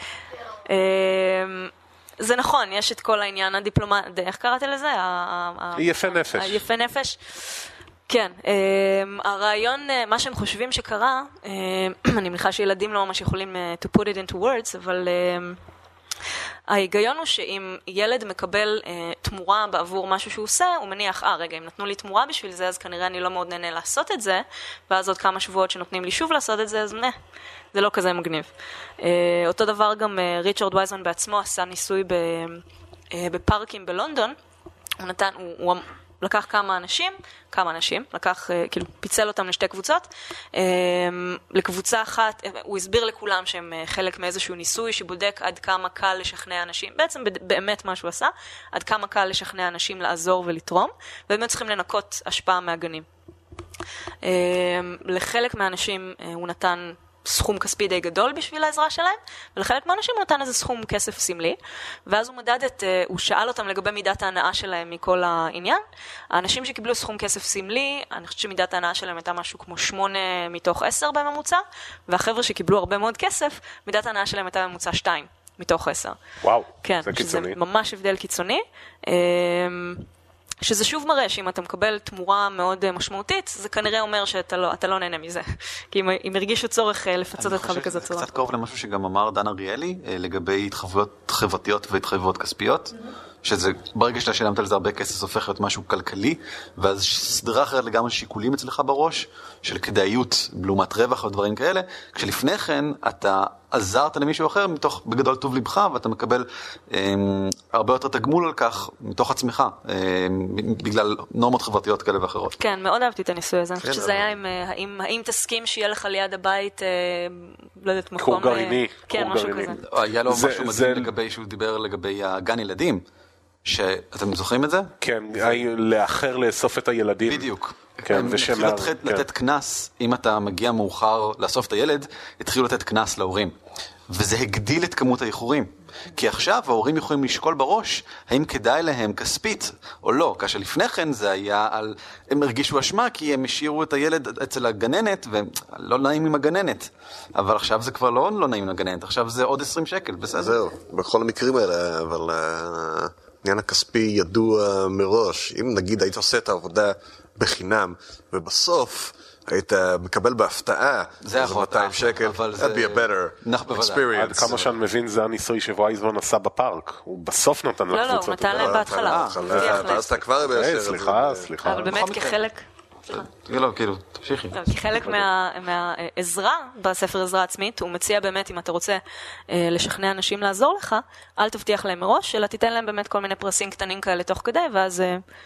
[SPEAKER 5] זה נכון, יש את כל העניין הדיפלומט, איך קראתי לזה?
[SPEAKER 1] יפה נפש.
[SPEAKER 5] יפה נפש. כן, הרעיון, מה שהם חושבים שקרה, אני מניחה שילדים לא ממש יכולים to put it into words, אבל ההיגיון הוא שאם ילד מקבל תמורה בעבור משהו שהוא עושה, הוא מניח, אה רגע, אם נתנו לי תמורה בשביל זה, אז כנראה אני לא מאוד נהנה לעשות את זה, ואז עוד כמה שבועות שנותנים לי שוב לעשות את זה, אז נה. זה לא כזה מגניב. אותו דבר גם ריצ'רד וייזמן בעצמו עשה ניסוי בפארקים בלונדון. הוא נתן, הוא, הוא לקח כמה אנשים, כמה אנשים, לקח, כאילו, פיצל אותם לשתי קבוצות. לקבוצה אחת, הוא הסביר לכולם שהם חלק מאיזשהו ניסוי שבודק עד כמה קל לשכנע אנשים, בעצם באמת מה שהוא עשה, עד כמה קל לשכנע אנשים לעזור ולתרום, והם צריכים לנקות השפעה מהגנים. לחלק מהאנשים הוא נתן סכום כספי די גדול בשביל העזרה שלהם, ולחלק מהאנשים הוא נתן איזה סכום כסף סמלי, ואז הוא מדד את, הוא שאל אותם לגבי מידת ההנאה שלהם מכל העניין. האנשים שקיבלו סכום כסף סמלי, אני חושבת שמידת ההנאה שלהם הייתה משהו כמו שמונה מתוך עשר בממוצע, והחבר'ה שקיבלו הרבה מאוד כסף, מידת ההנאה שלהם הייתה בממוצע שתיים מתוך עשר.
[SPEAKER 1] וואו,
[SPEAKER 5] כן,
[SPEAKER 1] זה קיצוני.
[SPEAKER 5] שזה ממש הבדל קיצוני. שזה שוב מראה שאם אתה מקבל תמורה מאוד משמעותית, זה כנראה אומר שאתה לא, אתה לא נהנה מזה. כי אם, אם הרגישו צורך לפצות אותך בכזאת צורה.
[SPEAKER 4] זה קצת קרוב למשהו שגם אמר דן אריאלי, לגבי התחייבויות חברתיות והתחייבויות כספיות, שזה ברגע שאתה שילמת על זה הרבה כסף, זה הופך להיות משהו כלכלי, ואז סדרה אחרת לגמרי שיקולים אצלך בראש, של כדאיות, לעומת רווח או דברים כאלה, כשלפני כן אתה עזרת למישהו אחר מתוך בגדול טוב לבך, ואתה מקבל אמ, הרבה יותר תגמול על כך מתוך עצמך, אמ, בגלל נורמות חברתיות כאלה ואחרות.
[SPEAKER 5] כן, מאוד אהבתי את הניסוי הזה. אני חושבת שזה היה עם, האם, האם תסכים שיהיה לך ליד הבית, לא יודעת, מקום...
[SPEAKER 1] קור גרעיני.
[SPEAKER 5] כן, משהו כזה.
[SPEAKER 4] היה לו משהו מדהים לגבי, שהוא דיבר לגבי הגן ילדים, שאתם זוכרים את זה?
[SPEAKER 1] כן, לאחר לאסוף את הילדים.
[SPEAKER 4] בדיוק.
[SPEAKER 1] כן,
[SPEAKER 4] התחילו לתת כנס, אם אתה מגיע מאוחר לאסוף את הילד, התחילו לתת כנס להורים. וזה הגדיל את כמות האיחורים. כי עכשיו ההורים יכולים לשקול בראש, האם כדאי להם כספית או לא. כאשר לפני כן זה היה על, הם הרגישו אשמה כי הם השאירו את הילד אצל הגננת, ולא נעים עם הגננת. אבל עכשיו זה כבר לא, לא נעים עם הגננת, עכשיו זה עוד עשרים שקל, בסדר.
[SPEAKER 2] זהו, בכל המקרים האלה, אבל העניין הכספי ידוע מראש. אם נגיד היית עושה את העבודה בחינם, ובסוף היית מקבל בהפתעה
[SPEAKER 4] זה יכול
[SPEAKER 2] מאתיים שקל, that'd be a better experience.
[SPEAKER 1] עד כמה שאני מבין זה הניסוי שווייזמן עשה בפארק, הוא בסוף נתן
[SPEAKER 5] לא, לא, הוא נתן להם בהתחלה.
[SPEAKER 2] ואז אתה כבר בישר.
[SPEAKER 1] סליחה, סליחה.
[SPEAKER 5] אבל באמת כחלק...
[SPEAKER 4] לא, כאילו, תמשיכי.
[SPEAKER 5] כחלק מהעזרה בספר עזרה עצמית, הוא מציע באמת, אם אתה רוצה לשכנע אנשים לעזור לך, אל תבטיח להם מראש, אלא תיתן להם באמת כל מיני פרסים קטנים כאלה תוך כדי, ואז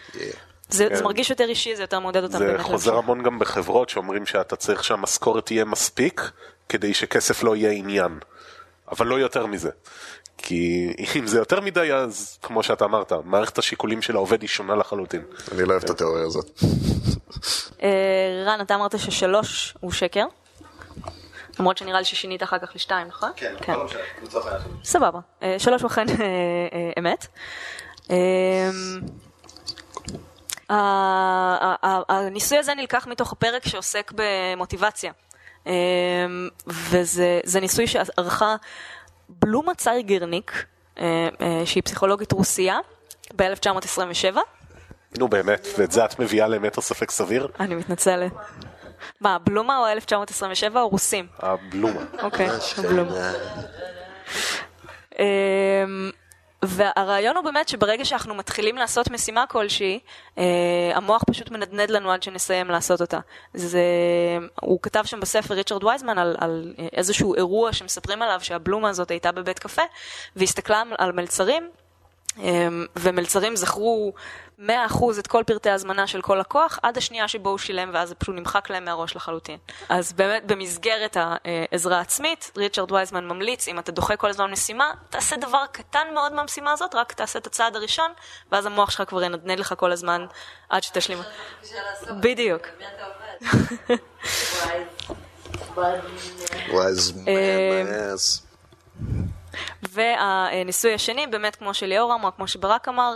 [SPEAKER 5] זה מרגיש יותר אישי, זה יותר מעודד אותם.
[SPEAKER 1] זה חוזר המון גם בחברות שאומרים שאתה צריך שהמשכורת תהיה מספיק, כדי שכסף לא יהיה עניין. אבל לא יותר מזה. כי אם זה יותר מדי, אז כמו שאתה אמרת, מערכת השיקולים של העובד היא שונה לחלוטין.
[SPEAKER 2] אני לא אוהב את התיאוריה הזאת.
[SPEAKER 5] רן, אתה אמרת ששלוש הוא שקר. למרות שנראה לי ששינית אחר כך לשתיים, נכון?
[SPEAKER 4] כן, לא משנה, קבוצה חיה.
[SPEAKER 5] סבבה. שלוש וכן אמת. הניסוי הזה נלקח מתוך הפרק שעוסק במוטיבציה. וזה ניסוי שערכה בלומה צייגרניק, שהיא פסיכולוגית רוסיה, ב-אלף תשע מאות עשרים ושבע.
[SPEAKER 1] נו באמת, ואת זה את מביאה לאמת או ספק סביר?
[SPEAKER 5] אני מתנצלת. מה, בלומה או אלף תשע מאות עשרים ושבע או רוסים?
[SPEAKER 1] הבלומה.
[SPEAKER 5] אוקיי, הבלומה. והרעיון הוא באמת שברגע שאנחנו מתחילים לעשות משימה כלשהי, המוח פשוט מנדנד לנו עד שנסיים לעשות אותה. זה, הוא כתב שם בספר ריצ'רד וייזמן על, על איזשהו אירוע שמספרים עליו שהבלומה הזאת הייתה בבית קפה, והסתכלה על מלצרים ומלצרים זכרו מאה אחוז את כל פרטי הזמנה של כל לקוח, עד השנייה שבו הוא שילם, ואז זה פשוט נמחק להם מהראש לחלוטין. אז באמת במסגרת העזרה העצמית, ריצ'רד וייזמן ממליץ, אם אתה דוחה כל הזמן משימה, תעשה דבר קטן מאוד מהמשימה הזאת, רק תעשה את הצעד הראשון, ואז המוח שלך כבר ינדנד לך כל הזמן עד שתשלים. בדיוק.
[SPEAKER 2] וייזמן.
[SPEAKER 5] והניסוי השני, באמת כמו שליאור אמר, כמו שברק אמר,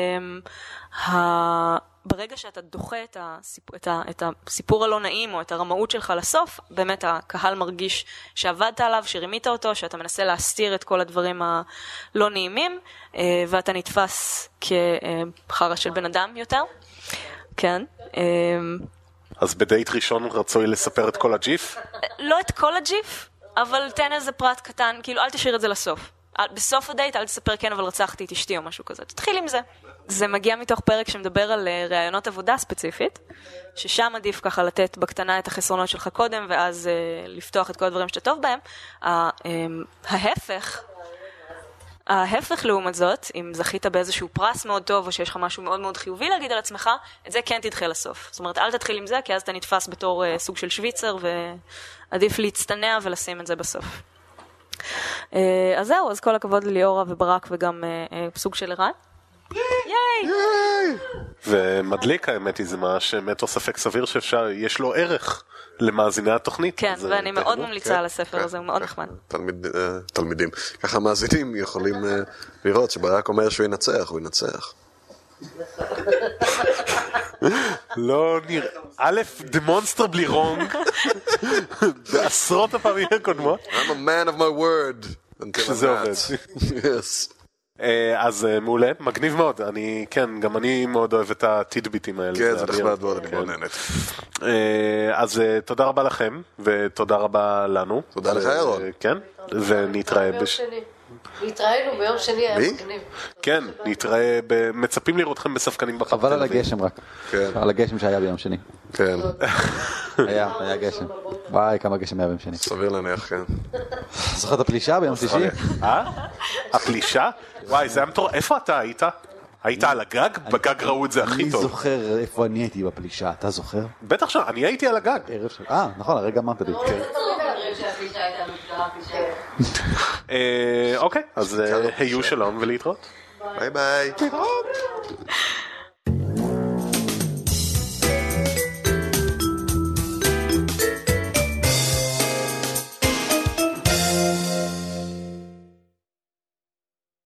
[SPEAKER 5] ברגע שאתה דוחה את הסיפור, את ה, את הסיפור הלא נעים או את הרמאות שלך לסוף, באמת הקהל מרגיש שעבדת עליו, שרימית אותו, שאתה מנסה להסתיר את כל הדברים הלא נעימים, ואתה נתפס כחרא של בן אדם יותר. כן.
[SPEAKER 1] אז בדייט ראשון רצוי לספר את כל הג'יף?
[SPEAKER 5] לא את כל הג'יף, אבל תן איזה פרט קטן, כאילו אל תשאיר את זה לסוף. בסוף הדייט אל תספר כן אבל רצחתי את אשתי או משהו כזה. תתחיל עם זה. זה מגיע מתוך פרק שמדבר על רעיונות עבודה ספציפית, ששם עדיף ככה לתת בקטנה את החסרונות שלך קודם, ואז uh, לפתוח את כל הדברים שאתה טוב בהם. Uh, um, ההפך, ההפך לעומת זאת, אם זכית באיזשהו פרס מאוד טוב, או שיש לך משהו מאוד מאוד חיובי להגיד על עצמך, את זה כן תדחה לסוף. זאת אומרת, אל תתחיל עם זה, כי אז אתה נתפס בתור uh, סוג של שוויצר, ועדיף להצטנע ולשים את זה בסוף. Uh, אז זהו, אז כל הכבוד לליאורה וברק, וגם uh, uh, סוג של ערן. ייי!
[SPEAKER 1] ומדליק האמת היא, זה מה שבאמת ספק סביר שאפשר, יש לו ערך למאזיני התוכנית.
[SPEAKER 5] כן, ואני מאוד ממליצה על הספר הזה, הוא מאוד נחמד.
[SPEAKER 2] תלמידים, ככה מאזינים יכולים לראות שברק אומר שהוא ינצח, הוא ינצח.
[SPEAKER 1] לא נראה, א', demonstrably wrong, בעשרות הפעמים הקודמות.
[SPEAKER 2] I'm a man of my word.
[SPEAKER 1] שזה עובד.
[SPEAKER 2] Yes.
[SPEAKER 1] אז מעולה, מגניב מאוד, אני, כן, גם אני מאוד אוהב את הטידביטים האלה.
[SPEAKER 2] כן, זה נחמד מאוד, אני מאוד נהנית.
[SPEAKER 1] אז תודה רבה לכם, ותודה רבה לנו.
[SPEAKER 2] תודה לך, ירון.
[SPEAKER 1] כן, ונתראה בש...
[SPEAKER 3] נתראינו ביום שני, היה מגניב.
[SPEAKER 1] כן, נתראה, מצפים לראותכם בספקנים בחר.
[SPEAKER 6] חבל על הגשם רק, על הגשם שהיה ביום שני.
[SPEAKER 2] כן.
[SPEAKER 6] היה, היה גשם. וואי, כמה גשם היה ביום שני.
[SPEAKER 2] סביר להניח, כן.
[SPEAKER 6] זוכר את הפלישה ביום שישי?
[SPEAKER 1] אה? הפלישה? וואי, זה היה מטורף. איפה אתה היית? היית על הגג? בגג ראו את זה הכי
[SPEAKER 6] אני
[SPEAKER 1] טוב.
[SPEAKER 6] אני זוכר איפה אני הייתי בפלישה, אתה זוכר?
[SPEAKER 1] בטח שם, אני הייתי על הגג.
[SPEAKER 6] אה, נכון, הרגע אמרת לי.
[SPEAKER 1] אוקיי, אז היו שלום ולהתראות.
[SPEAKER 2] ביי ביי.